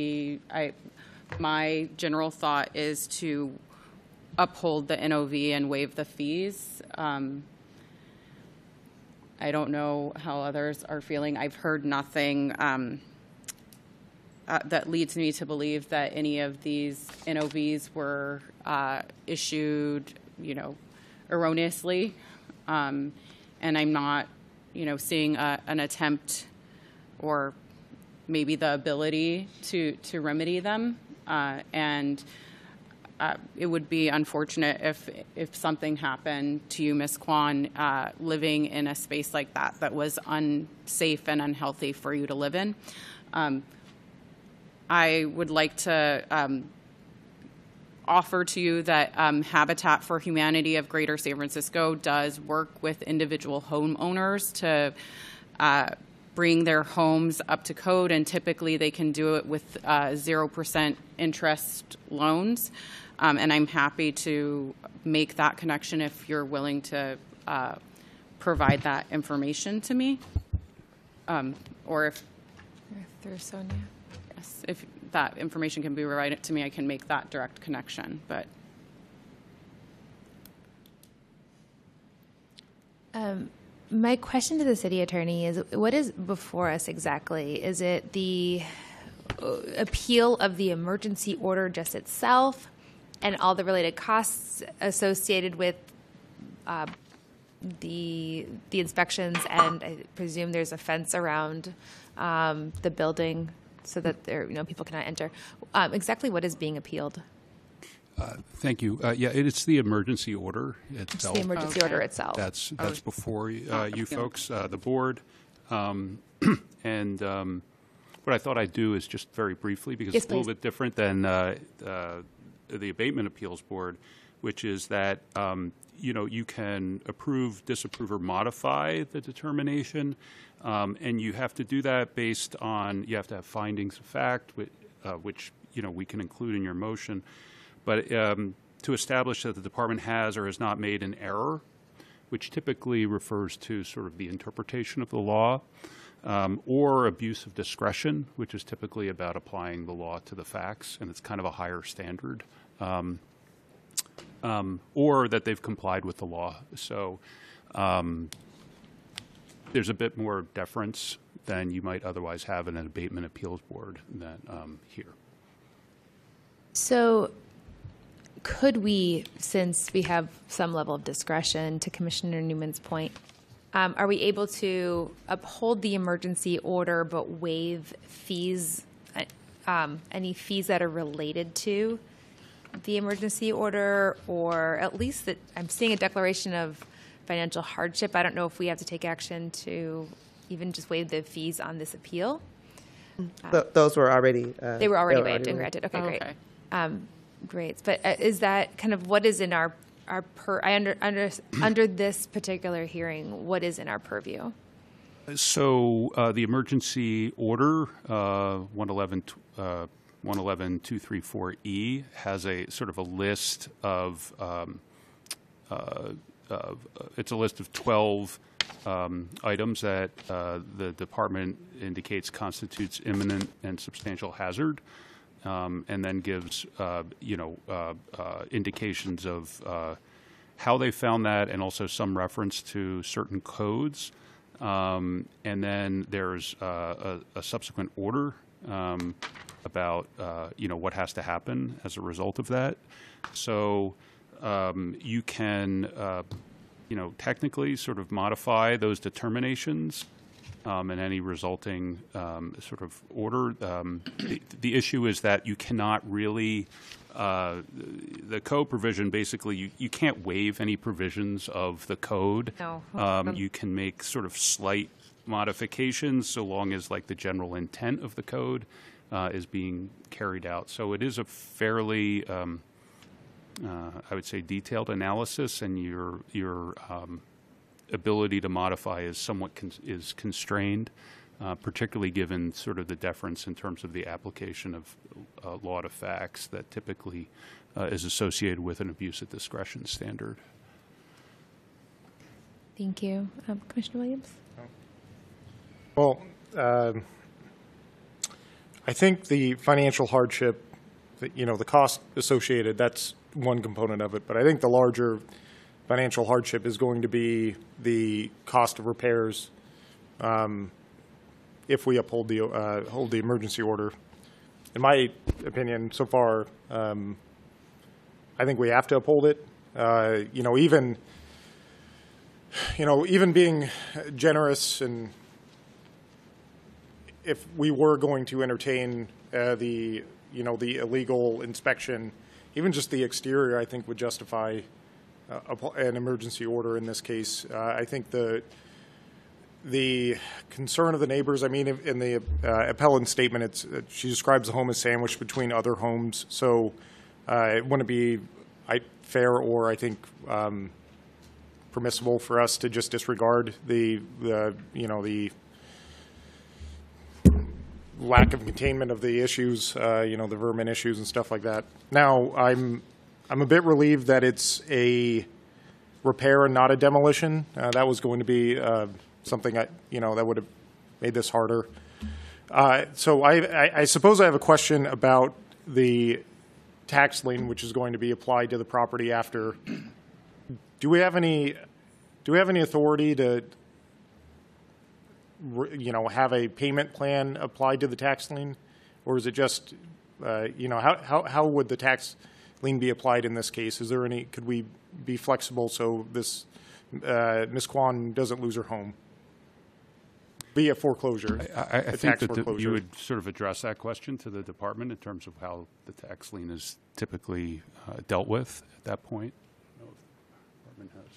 My general thought is to uphold the NOV and waive the fees. I don't know how others are feeling. I've heard nothing that leads me to believe that any of these NOVs were issued, erroneously. And I'm not, seeing an attempt or maybe the ability to remedy them. And it would be unfortunate if something happened to you, Ms. Kwan, living in a space like that was unsafe and unhealthy for you to live in. I would like to offer to you that Habitat for Humanity of Greater San Francisco does work with individual homeowners to bring their homes up to code, and typically they can do it with 0% interest loans. And I'm happy to make that connection if you're willing to provide that information to me. Or if through Sonia. Yes, if that information can be provided to me, I can make that direct connection. But my question to the city attorney is, what is before us exactly? Is it the appeal of the emergency order just itself and all the related costs associated with the inspections, and I presume there's a fence around the building so that people cannot enter? Exactly what is being appealed? Thank you. It's the emergency order itself. It's the emergency order itself. That's before you folks, the board. And what What I thought I'd do is just very briefly, because Yes, it's a little please. bit different than the Abatement Appeals Board, which is that you can approve, disapprove, or modify the determination, and you have to do that based on, you have to have findings of fact, which we can include in your motion, but to establish that the department has or has not made an error, which typically refers to sort of the interpretation of the law, or abuse of discretion, which is typically about applying the law to the facts, and it's kind of a higher standard, or that they've complied with the law. So there's a bit more deference than you might otherwise have in an Abatement Appeals Board than here. So could we, since we have some level of discretion, to Commissioner Newman's point, are we able to uphold the emergency order but waive fees, any fees that are related to the emergency order, or at least that I'm seeing a declaration of financial hardship? I don't know if we have to take action to even just waive the fees on this appeal. Those were already. They were already waived and granted. Okay, great. Okay. Great. But is that kind of what is in our under this particular hearing, what is in our purview? So the emergency order, 111-234E, has a sort of a list of, it's a list of 12 items that the department indicates constitutes imminent and substantial hazard, and then gives, indications of how they found that, and also some reference to certain codes. And then there's a subsequent order about what has to happen as a result of that. So you can technically sort of modify those determinations and any resulting sort of order. The issue is that you cannot really the code provision, basically, you can't waive any provisions of the code. No. You can make sort of slight modifications so long as like the general intent of the code is being carried out. So it is a fairly, I would say, detailed analysis, and your ability to modify is somewhat constrained, particularly given sort of the deference in terms of the application of law to facts that typically is associated with an abuse of discretion standard. Thank you. Commissioner Williams? Well, I think the financial hardship, the cost associated, that's one component of it. But I think the larger financial hardship is going to be the cost of repairs if we uphold hold the emergency order. In my opinion, so far, I think we have to uphold it. Even being generous, and if we were going to entertain the illegal inspection, even just the exterior, I think would justify an emergency order in this case. I think the concern of the neighbors, I mean, in the appellant's statement, she describes the home as sandwiched between other homes. So it wouldn't be fair or, I think, permissible for us to just disregard the lack of containment of the issues, the vermin issues and stuff like that. Now, I'm a bit relieved that it's a repair and not a demolition. That was going to be something that would have made this harder. So I suppose I have a question about the tax lien which is going to be applied to the property after. Do we have any authority to have a payment plan applied to the tax lien, or is it just how would the tax lien be applied in this case? Is there any? Could we be flexible so this Ms. Kwan doesn't lose her home via foreclosure? I think that you would sort of address that question to the department in terms of how the tax lien is typically dealt with at that point. I don't know if the department has.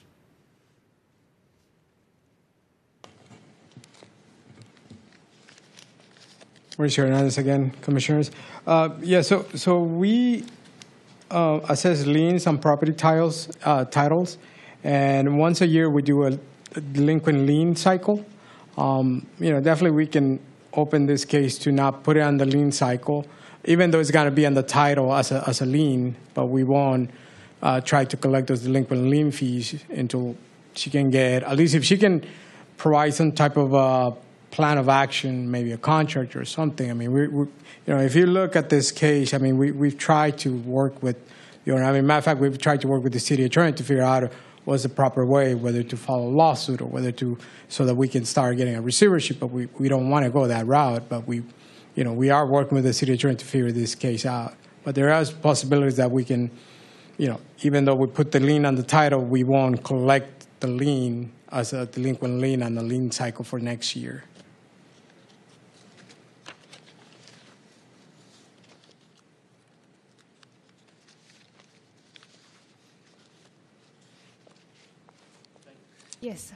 Mauricio Hernandez again, Commissioners. So we assess liens on property titles, and once a year we do a delinquent lien cycle. Definitely we can open this case to not put it on the lien cycle, even though it's going to be on the title as a lien, but we won't try to collect those delinquent lien fees until she can get, at least if she can provide some type of plan of action, maybe a contract or something. I mean, if you look at this case, I mean, we've tried to work with the owner. I mean, matter of fact, we've tried to work with the city attorney to figure out what's the proper way, whether to file a lawsuit or whether to, so that we can start getting a receivership. But we don't want to go that route. But we are working with the city attorney to figure this case out. But there are possibilities that we can, even though we put the lien on the title, we won't collect the lien as a delinquent lien on the lien cycle for next year. Yes.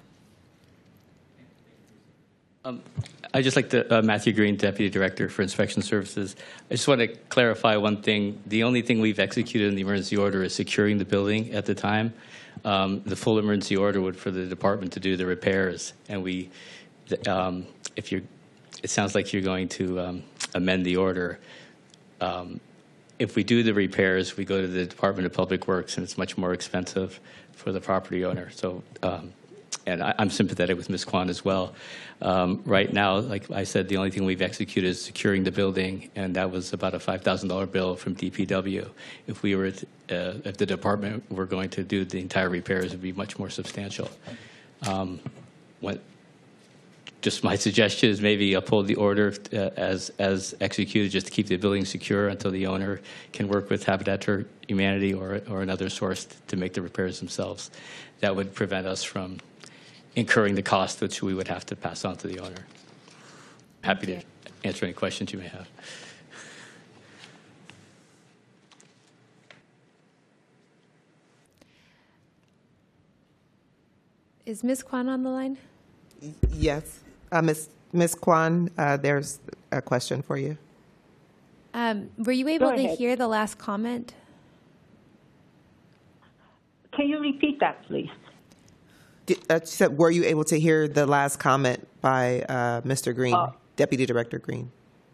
I'd just like to, Matthew Green, Deputy Director for Inspection Services. I just want to clarify one thing. The only thing we've executed in the emergency order is securing the building at the time. The full emergency order would for the department to do the repairs. And it sounds like you're going to amend the order. If we do the repairs, we go to the Department of Public Works, and it's much more expensive for the property owner. So, and I'm sympathetic with Ms. Kwan as well. Right now, like I said, the only thing we've executed is securing the building, and that was about a $5,000 bill from DPW. If we were, if the department were going to do the entire repairs, it would be much more substantial. Just my suggestion is maybe uphold the order as executed, just to keep the building secure until the owner can work with Habitat for Humanity or another source to make the repairs themselves. That would prevent us from incurring the cost which we would have to pass on to the owner. Happy to answer any questions you may have. Is Ms. Kwan on the line? Yes. Ms. Kwan, there's a question for you. Were you able to hear the last comment? Can you repeat that, please? Were you able to hear the last comment by Mr. Green, Deputy Director Green?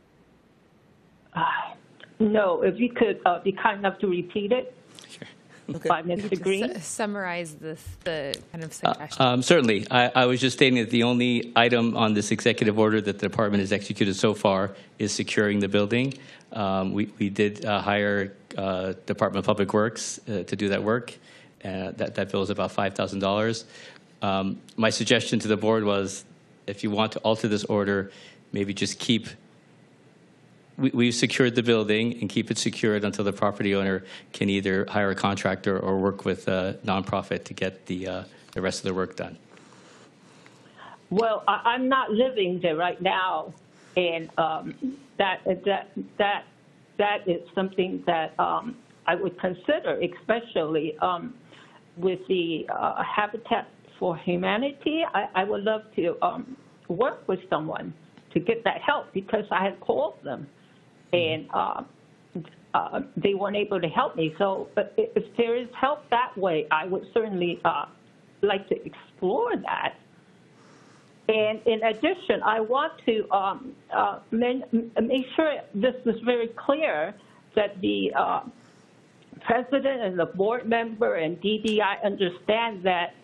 No. If you could be kind enough to repeat it. Okay. By Mr. Green. Summarize the kind of suggestion. Certainly. I was just stating that the only item on this executive order that the department has executed so far is securing the building. We did hire Department of Public Works to do that work. That bill is about $5,000. My suggestion to the board was, if you want to alter this order, maybe just keep. We've secured the building and keep it secured until the property owner can either hire a contractor or work with a nonprofit to get the rest of the work done. Well, I'm not living there right now, and that is something that I would consider, especially with the Habitat for Humanity. I would love to work with someone to get that help, because I had called them and they weren't able to help me. So if there is help that way, I would certainly like to explore that. And in addition, I want to make sure this is very clear that the president and the board member and DBI understand that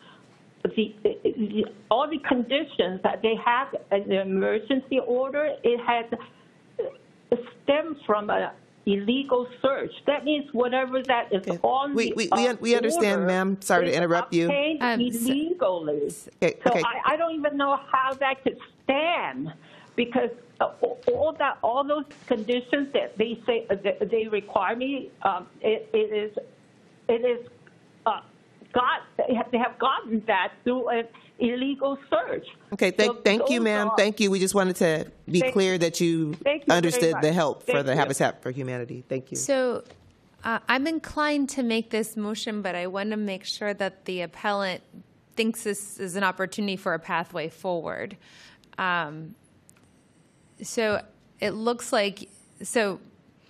all the conditions that they have in the emergency order, it has stemmed from an illegal search. That means whatever that is on we understand, ma'am. Sorry to interrupt you. Illegally. Okay. So I don't even know how that could stand, because all those conditions that they say that they require me, they have gotten that through an illegal search. Okay, thank you, ma'am. Thank you. We just wanted to be clear that you understood the help for the Habitat for Humanity. Thank you. So I'm inclined to make this motion, but I want to make sure that the appellant thinks this is an opportunity for a pathway forward. So it looks like, so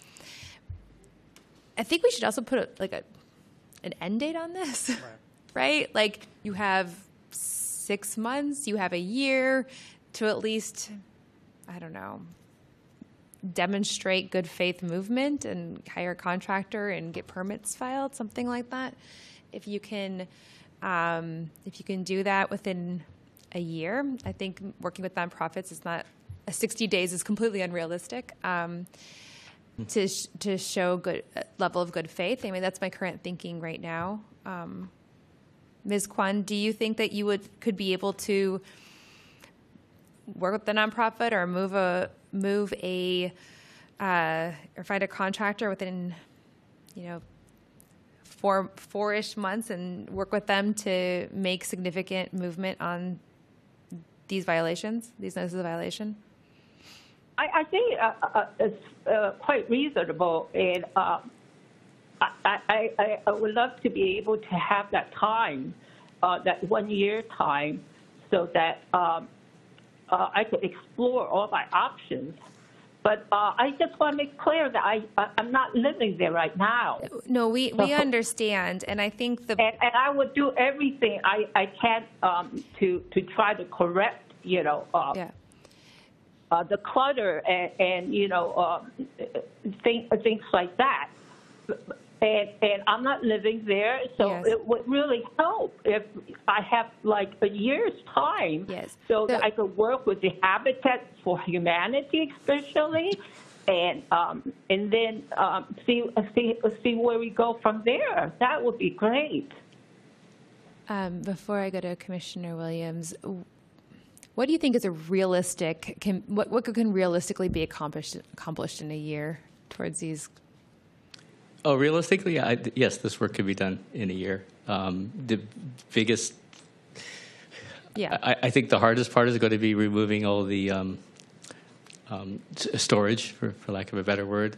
I think we should also put an end date on this, right? Like you have 6 months, you have a year to at least, I don't know, demonstrate good faith movement and hire a contractor and get permits filed, something like that. If you can do that within a year, I think working with nonprofits is not 60 days is completely unrealistic. To show good level of good faith. I mean, that's my current thinking right now. Ms. Kwan, do you think that you could be able to work with the nonprofit or or find a contractor within, 4-ish months and work with them to make significant movement on these violations, these notices of violation? I think it's quite reasonable, and I would love to be able to have that time, that 1 year time, so that I could explore all my options. But I just want to make clear that I'm not living there right now. No, we understand, and I think and I would do everything I can to try to correct, the clutter and things like that. And I'm not living there, so it would really help if I have like a year's time, so that I could work with the Habitat for Humanity, especially, and then see where we go from there. That would be great. Before I go to Commissioner Williams, what do you think is a realistic? What can realistically be accomplished in a year towards these? Oh, realistically, yes, this work could be done in a year. The biggest, I think the hardest part is going to be removing all the storage, for lack of a better word.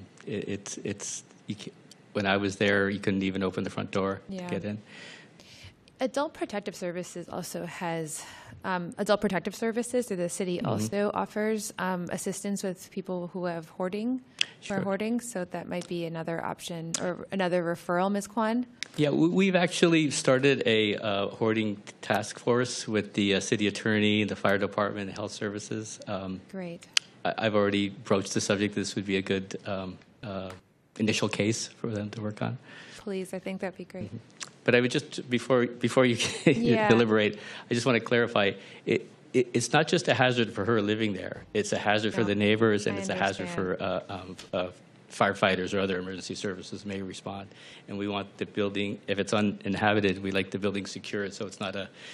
When I was there, you couldn't even open the front door to get in. Adult Protective Services also has Adult Protective Services, so the city also offers assistance with people who have hoarding, so that might be another option or another referral, Ms. Kwan. Yeah, we've actually started a hoarding task force with the city attorney, the fire department, and health services. Great. I've already broached the subject. This would be a good initial case for them to work on. Please, I think that'd be great. But I would just, before you deliberate, I just want to clarify, it's not just a hazard for her living there. It's a hazard for the neighbors, and it's a hazard for firefighters or other emergency services may respond. And we want the building, if it's uninhabited, we like the building secured, so it's not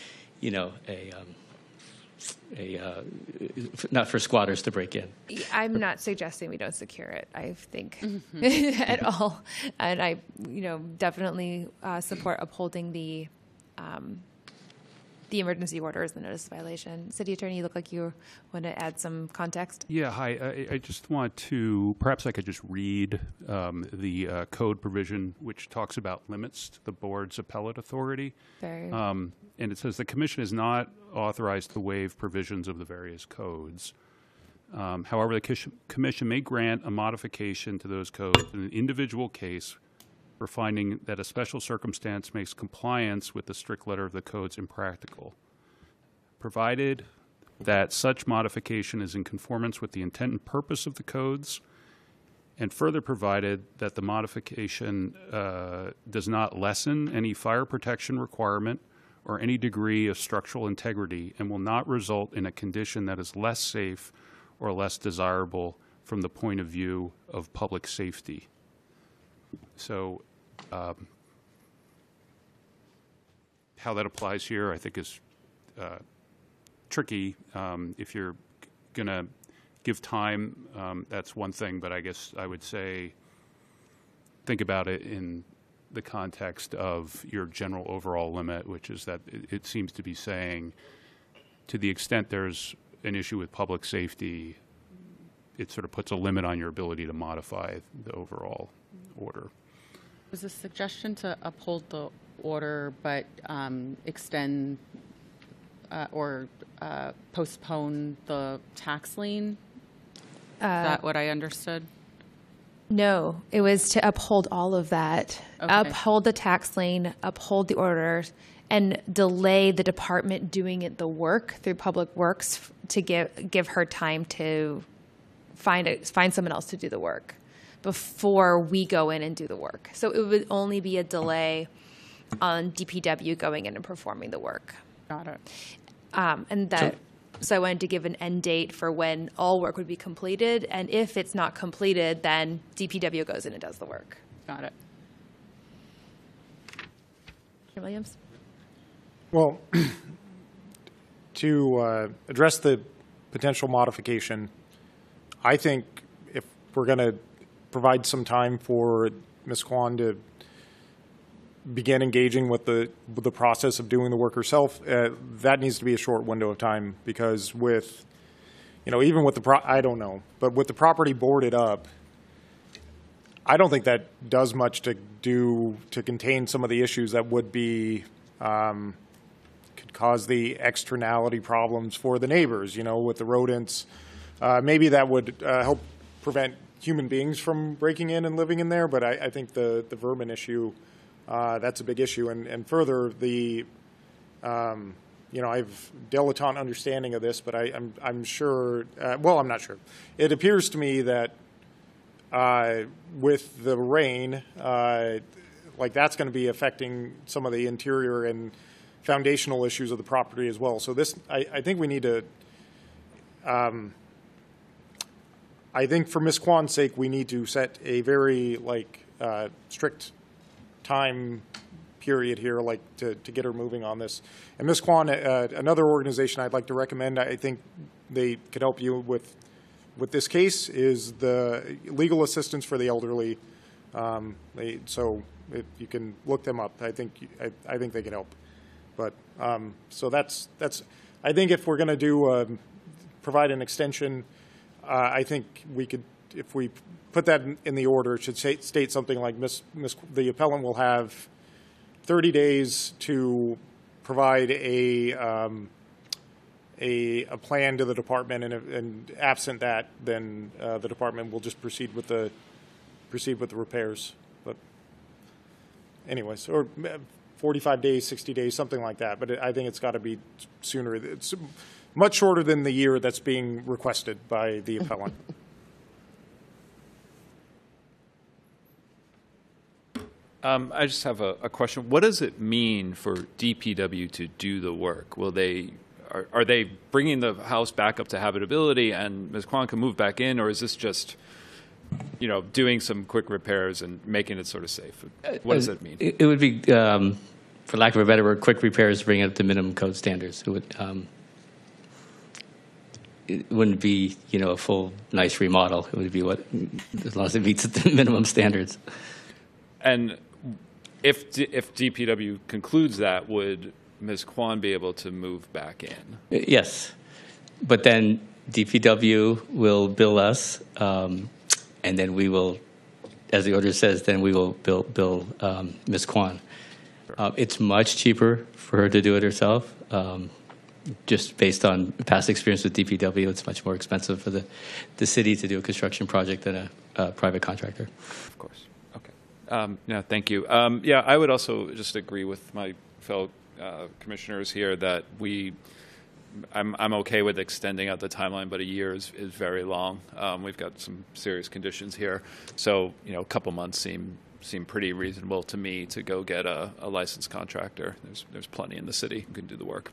not for squatters to break in. I'm not suggesting we don't secure it, I think, at all. And I, definitely support upholding the emergency orders, the notice of violation. City Attorney, you look like you want to add some context. Yeah, hi. I just want to, perhaps I could just read the code provision which talks about limits to the board's appellate authority. And it says the commission is not authorized to waive provisions of the various codes. However, the commission may grant a modification to those codes in an individual case for finding that a special circumstance makes compliance with the strict letter of the codes impractical, provided that such modification is in conformance with the intent and purpose of the codes, and further provided that the modification does not lessen any fire protection requirement or any degree of structural integrity and will not result in a condition that is less safe or less desirable from the point of view of public safety. So how that applies here, I think, is tricky. If you're going to give time, that's one thing, but I guess I would say think about it in the context of your general overall limit, which is that it seems to be saying to the extent there's an issue with public safety, it sort of puts a limit on your ability to modify the overall order. Was a suggestion to uphold the order but extend or postpone the tax lien? that what I understood? No, it was to uphold all of that, Okay. uphold the tax lien, uphold the orders, and delay the department doing the work through Public Works to give her time to find someone else to do the work before we go in and do the work. So it would only be a delay on DPW going in and performing the work. Got it. And that. So I wanted to give an end date for when all work would be completed, and if it's not completed, then DPW goes in and does the work. Got it. Mr. Williams? Well, to address the potential modification, I think if we're going to provide some time for Ms. Kwan to begin engaging with the process of doing the work herself, that needs to be a short window of time, because with, even with I don't know, but with the property boarded up, I don't think that does much to contain some of the issues that would be, could cause the externality problems for the neighbors, with the rodents. Maybe that would help prevent human beings from breaking in and living in there, but I think the vermin issue, that's a big issue. And further, I have dilettante understanding of this, but I'm sure, I'm not sure. It appears to me that with the rain, that's going to be affecting some of the interior and foundational issues of the property as well. So this, I think we need to, I think for Ms. Kwan's sake, we need to set a very strict time period here, to get her moving on this. And Ms. Kwan, another organization I'd like to recommend, I think they could help you with this case, is the Legal Assistance for the Elderly. So you can look them up. I think they can help. But so that's. I think if we're going to provide an extension, I think we could, if we put that in the order, it should state something like the appellant will have 30 days to provide a plan to the department, and absent that, then the department will just proceed with the repairs. But anyways, or 45 days, 60 days, something like that. But I think it's got to be sooner. It's much shorter than the year that's being requested by the appellant. I just have a question. What does it mean for DPW to do the work? Are they bringing the house back up to habitability and Ms. Kwan can move back in, or is this just, doing some quick repairs and making it sort of safe? What does it mean? It would be, for lack of a better word, quick repairs, bring it up to minimum code standards. It wouldn't be, a full nice remodel. It would be as long as it meets the minimum standards. And if DPW concludes that, would Ms. Kwan be able to move back in? Yes, but then DPW will bill us, and then we will, as the order says, then we will bill Ms. Kwan. It's much cheaper for her to do it herself. Just based on past experience with DPW, it's much more expensive for the city to do a construction project than a private contractor. Of course. Thank you. I would also just agree with my fellow commissioners here that I'm okay with extending out the timeline, but a year is very long. We've got some serious conditions here, so a couple months seem pretty reasonable to me to go get a licensed contractor. There's plenty in the city who can do the work.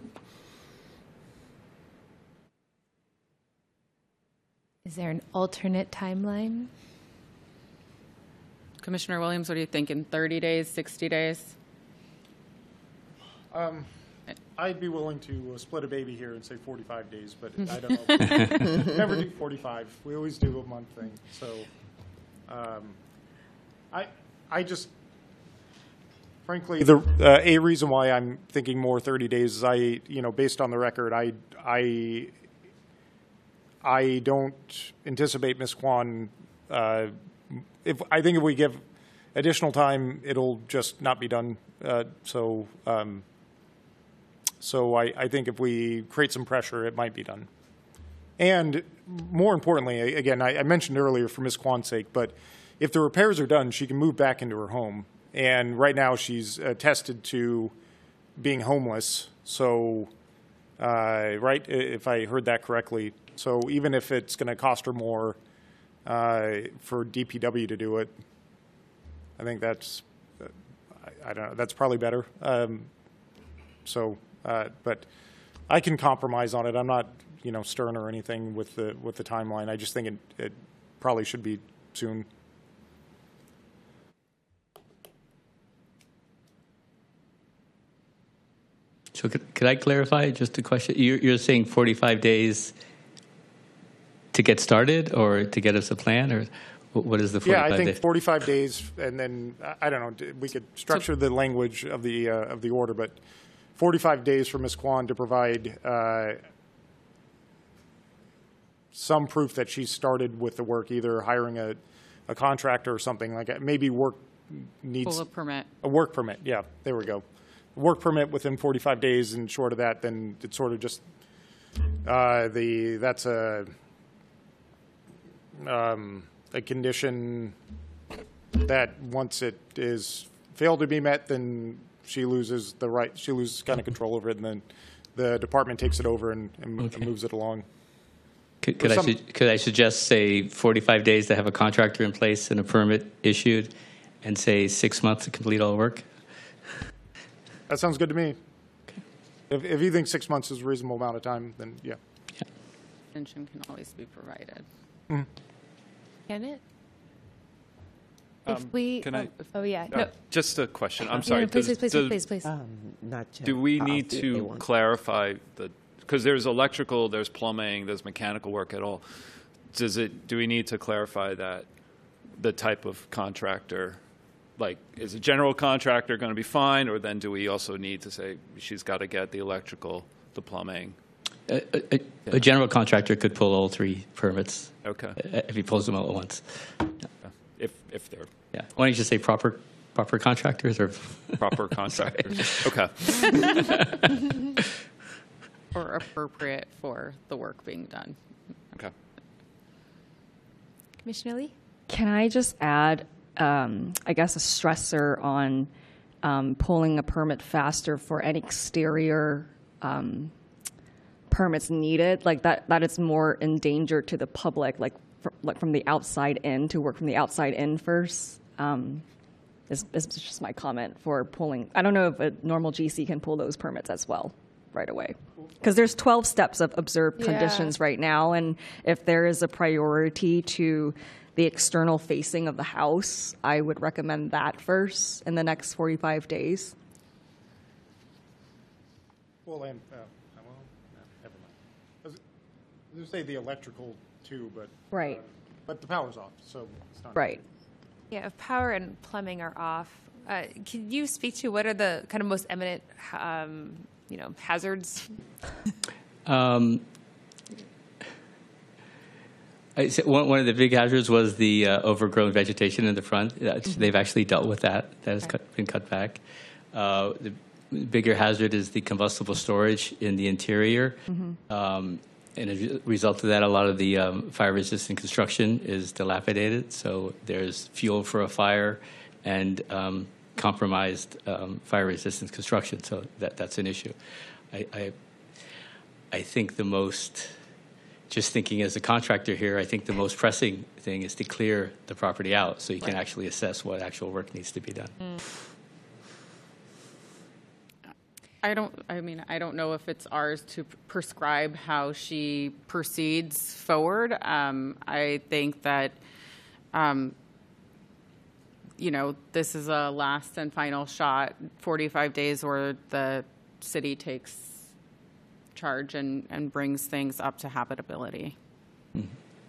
Is there an alternate timeline? Commissioner Williams, what are you thinking? 30 days, 60 days? I'd be willing to split a baby here and say 45 days, but I don't know. Never do 45. We always do a month thing. So I just, frankly, a reason why I'm thinking more 30 days is based on the record, I don't anticipate Ms. Kwan. I think if we give additional time, it'll just not be done. So I think if we create some pressure, it might be done. And more importantly, again, I mentioned earlier for Ms. Kwan's sake, but if the repairs are done, she can move back into her home. And right now she's attested to being homeless. So, right, if I heard that correctly. So even if it's going to cost her more for DPW to do it, I think that's, I don't know, that's probably better. But I can compromise on it. I'm not, stern or anything with the timeline. I just think it probably should be soon. So could I clarify just a question? You're saying 45 days to get started or to get us a plan, or what is the 45 days? Yeah, I think 45 days, and then, I don't know, we could structure the language of the order, but 45 days for Ms. Kwan to provide some proof that she started with the work, either hiring a contractor or something like that. Maybe work needs Pull a permit. A work permit. Yeah, there we go. Work permit within 45 days, and short of that, then it's sort of just that's a condition that once it is failed to be met, then she loses the right. She loses kind of control over it, and then the department takes it over and moves it along. Could I suggest, say, 45 days to have a contractor in place and a permit issued, and say 6 months to complete all the work? That sounds good to me. Okay. If you think 6 months is a reasonable amount of time, then yeah. Extension can always be provided. Mm-hmm. Can it? If we, can I? Oh yeah. No. Just a question. I'm sorry. No, please. Not yet. Do we need If they to want. clarify because there's electrical, there's plumbing, there's mechanical work at all. Do we need to clarify that the type of contractor, like is a general contractor going to be fine, or then do we also need to say she's got to get the electrical, the plumbing? A general contractor could pull all 3 permits. Okay. If he pulls them all at once. If they're Why don't you just say proper contractors or proper contractors? Okay. Or appropriate for the work being done. Okay. Commissioner Lee? Can I just add, I guess, a stressor on pulling a permit faster for any exterior permits needed, like that it's more in danger to the public, like from the outside in, to work from the outside in first. Is just my comment for pulling. I don't know if a normal GC can pull those permits as well right away. Because there's 12 steps of observed conditions right now, and if there is a priority to the external facing of the house, I would recommend that first in the next 45 days. Well, never mind. I was going to say the electrical too, but Right. But the power's off, so it's not right. Yeah, if power and plumbing are off, can you speak to what are the kind of most eminent, hazards? One of the big hazards was the overgrown vegetation in the front. They've actually dealt with that. That has been cut back. The bigger hazard is the combustible storage in the interior. Mm-hmm. And as a result of that, a lot of the fire-resistant construction is dilapidated. So there's fuel for a fire and compromised fire-resistant construction. So that's an issue. I think the most, just thinking as a contractor here, I think the most pressing thing is to clear the property out so you can actually assess what actual work needs to be done. I don't know if it's ours to prescribe how she proceeds forward. I think that, this is a last and final shot, 45 days where the city takes charge and brings things up to habitability. Mm-hmm.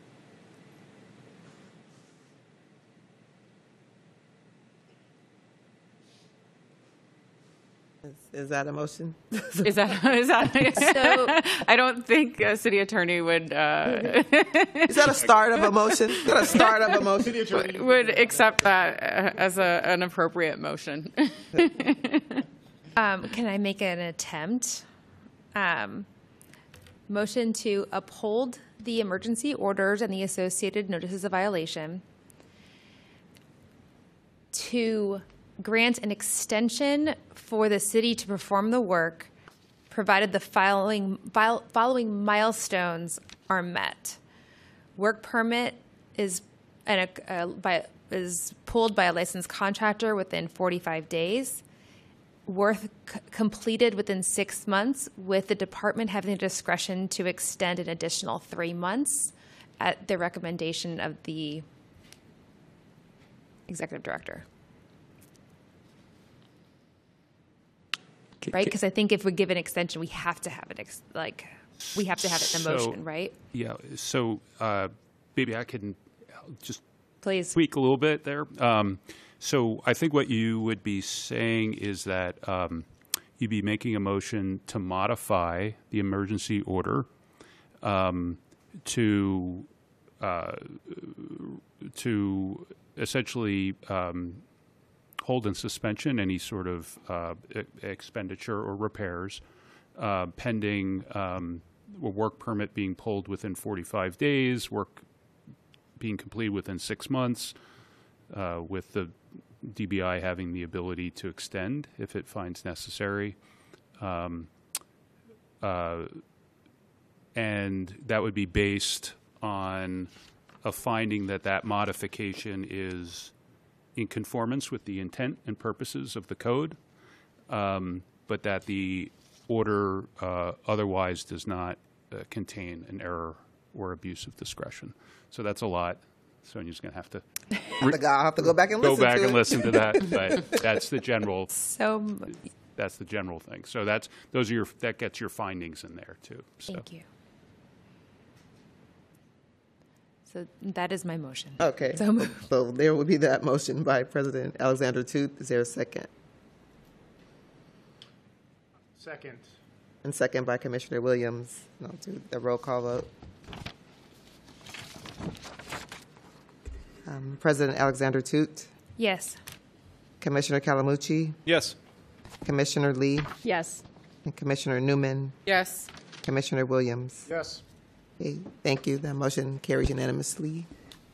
Is that a motion? Is that so? I don't think a city attorney would. Is that a start of a motion? Is that a start of a motion? Would accept that as an appropriate motion. Can I make an attempt? Motion to uphold the emergency orders and the associated notices of violation. To grant an extension for the city to perform the work, provided the following milestones are met. Work permit is pulled by a licensed contractor within 45 days. Work completed within 6 months, with the department having the discretion to extend an additional 3 months at the recommendation of the executive director. Right? Because I think if we give an extension, we have to have it we have to have it in the motion, right? Yeah. So maybe I can just please tweak a little bit there. So I think what you would be saying is that you'd be making a motion to modify the emergency order to essentially hold in suspension any sort of expenditure or repairs pending a work permit being pulled within 45 days, work being completed within 6 months, with the DBI having the ability to extend if it finds necessary. And that would be based on a finding that that modification is in conformance with the intent and purposes of the code, but that the order otherwise does not contain an error or abuse of discretion. So that's a lot. Sonia's going to have to I'll have to go back and listen to it. listen to that, but that's the general. So that's the general thing. So that gets your findings in there too. So. Thank you. So that is my motion. Okay. So there will be that motion by President Alexander Tooth. Is there a second? Second. And second by Commissioner Williams. I'll do the roll call vote. President Alexander Tooth. Yes. Commissioner Calamucci. Yes. Commissioner Lee. Yes. And Commissioner Newman. Yes. Commissioner Williams. Yes. Okay, thank you. That motion carries unanimously.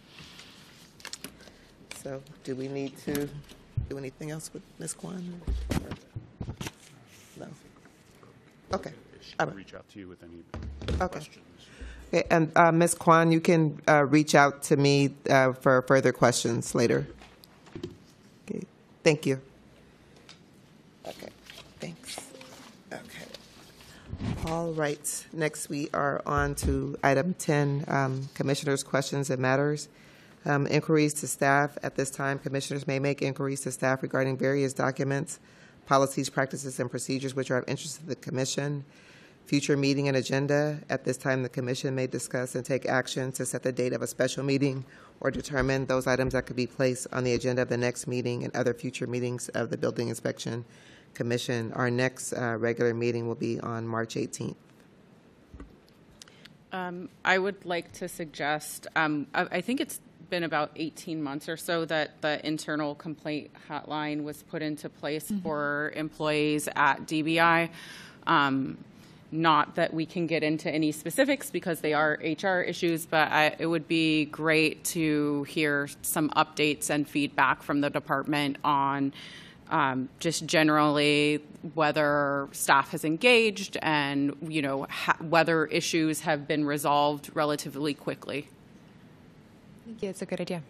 So do we need to do anything else with Ms. Kwan? No. Okay. I'll reach out to you with any questions. Okay, and Ms. Kwan, you can reach out to me for further questions later. Okay, thank you. Okay, thanks. Okay. All right, next we are on to item 10, Commissioners' Questions and Matters. Inquiries to staff. At this time, Commissioners may make inquiries to staff regarding various documents, policies, practices, and procedures which are of interest to the Commission. Future meeting and agenda. At this time, the Commission may discuss and take action to set the date of a special meeting or determine those items that could be placed on the agenda of the next meeting and other future meetings of the Building Inspection Commission. Our next regular meeting will be on March 18th. I would like to suggest, I think it's been about 18 months or so that the internal complaint hotline was put into place for employees at DBI. Not that we can get into any specifics because they are HR issues, but it would be great to hear some updates and feedback from the department on just generally whether staff has engaged and, you know, whether issues have been resolved relatively quickly. Thank you. It's a good idea.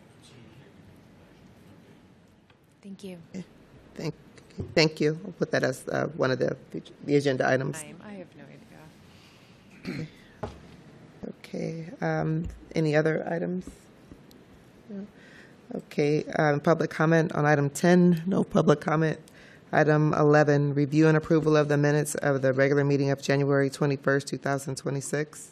Thank you. Thank you. I'll put that as one of the agenda items. I have no idea. Okay. Any other items? No. Okay. Public comment on item 10. No public comment. Item 11, review and approval of the minutes of the regular meeting of January 21st, 2026.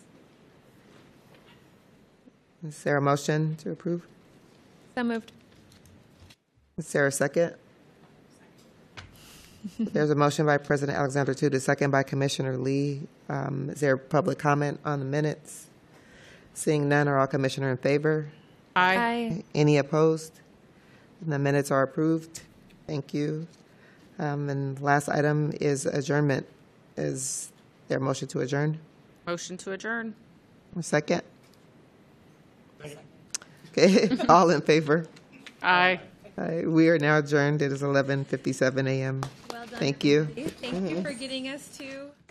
Is there a motion to approve? So moved. Is there a second? There's a motion by President Alexander Tooth, a second by Commissioner Lee. Is there public comment on the minutes? Seeing none, are all commissioners in favor? Aye. Any opposed? And the minutes are approved. Thank you. And last item is adjournment. Is there a motion to adjourn? Motion to adjourn. A second? Okay, all in favor? Aye. We are now adjourned. It is 11:57 a.m. Well done, Thank you. everybody. Thank you for getting us to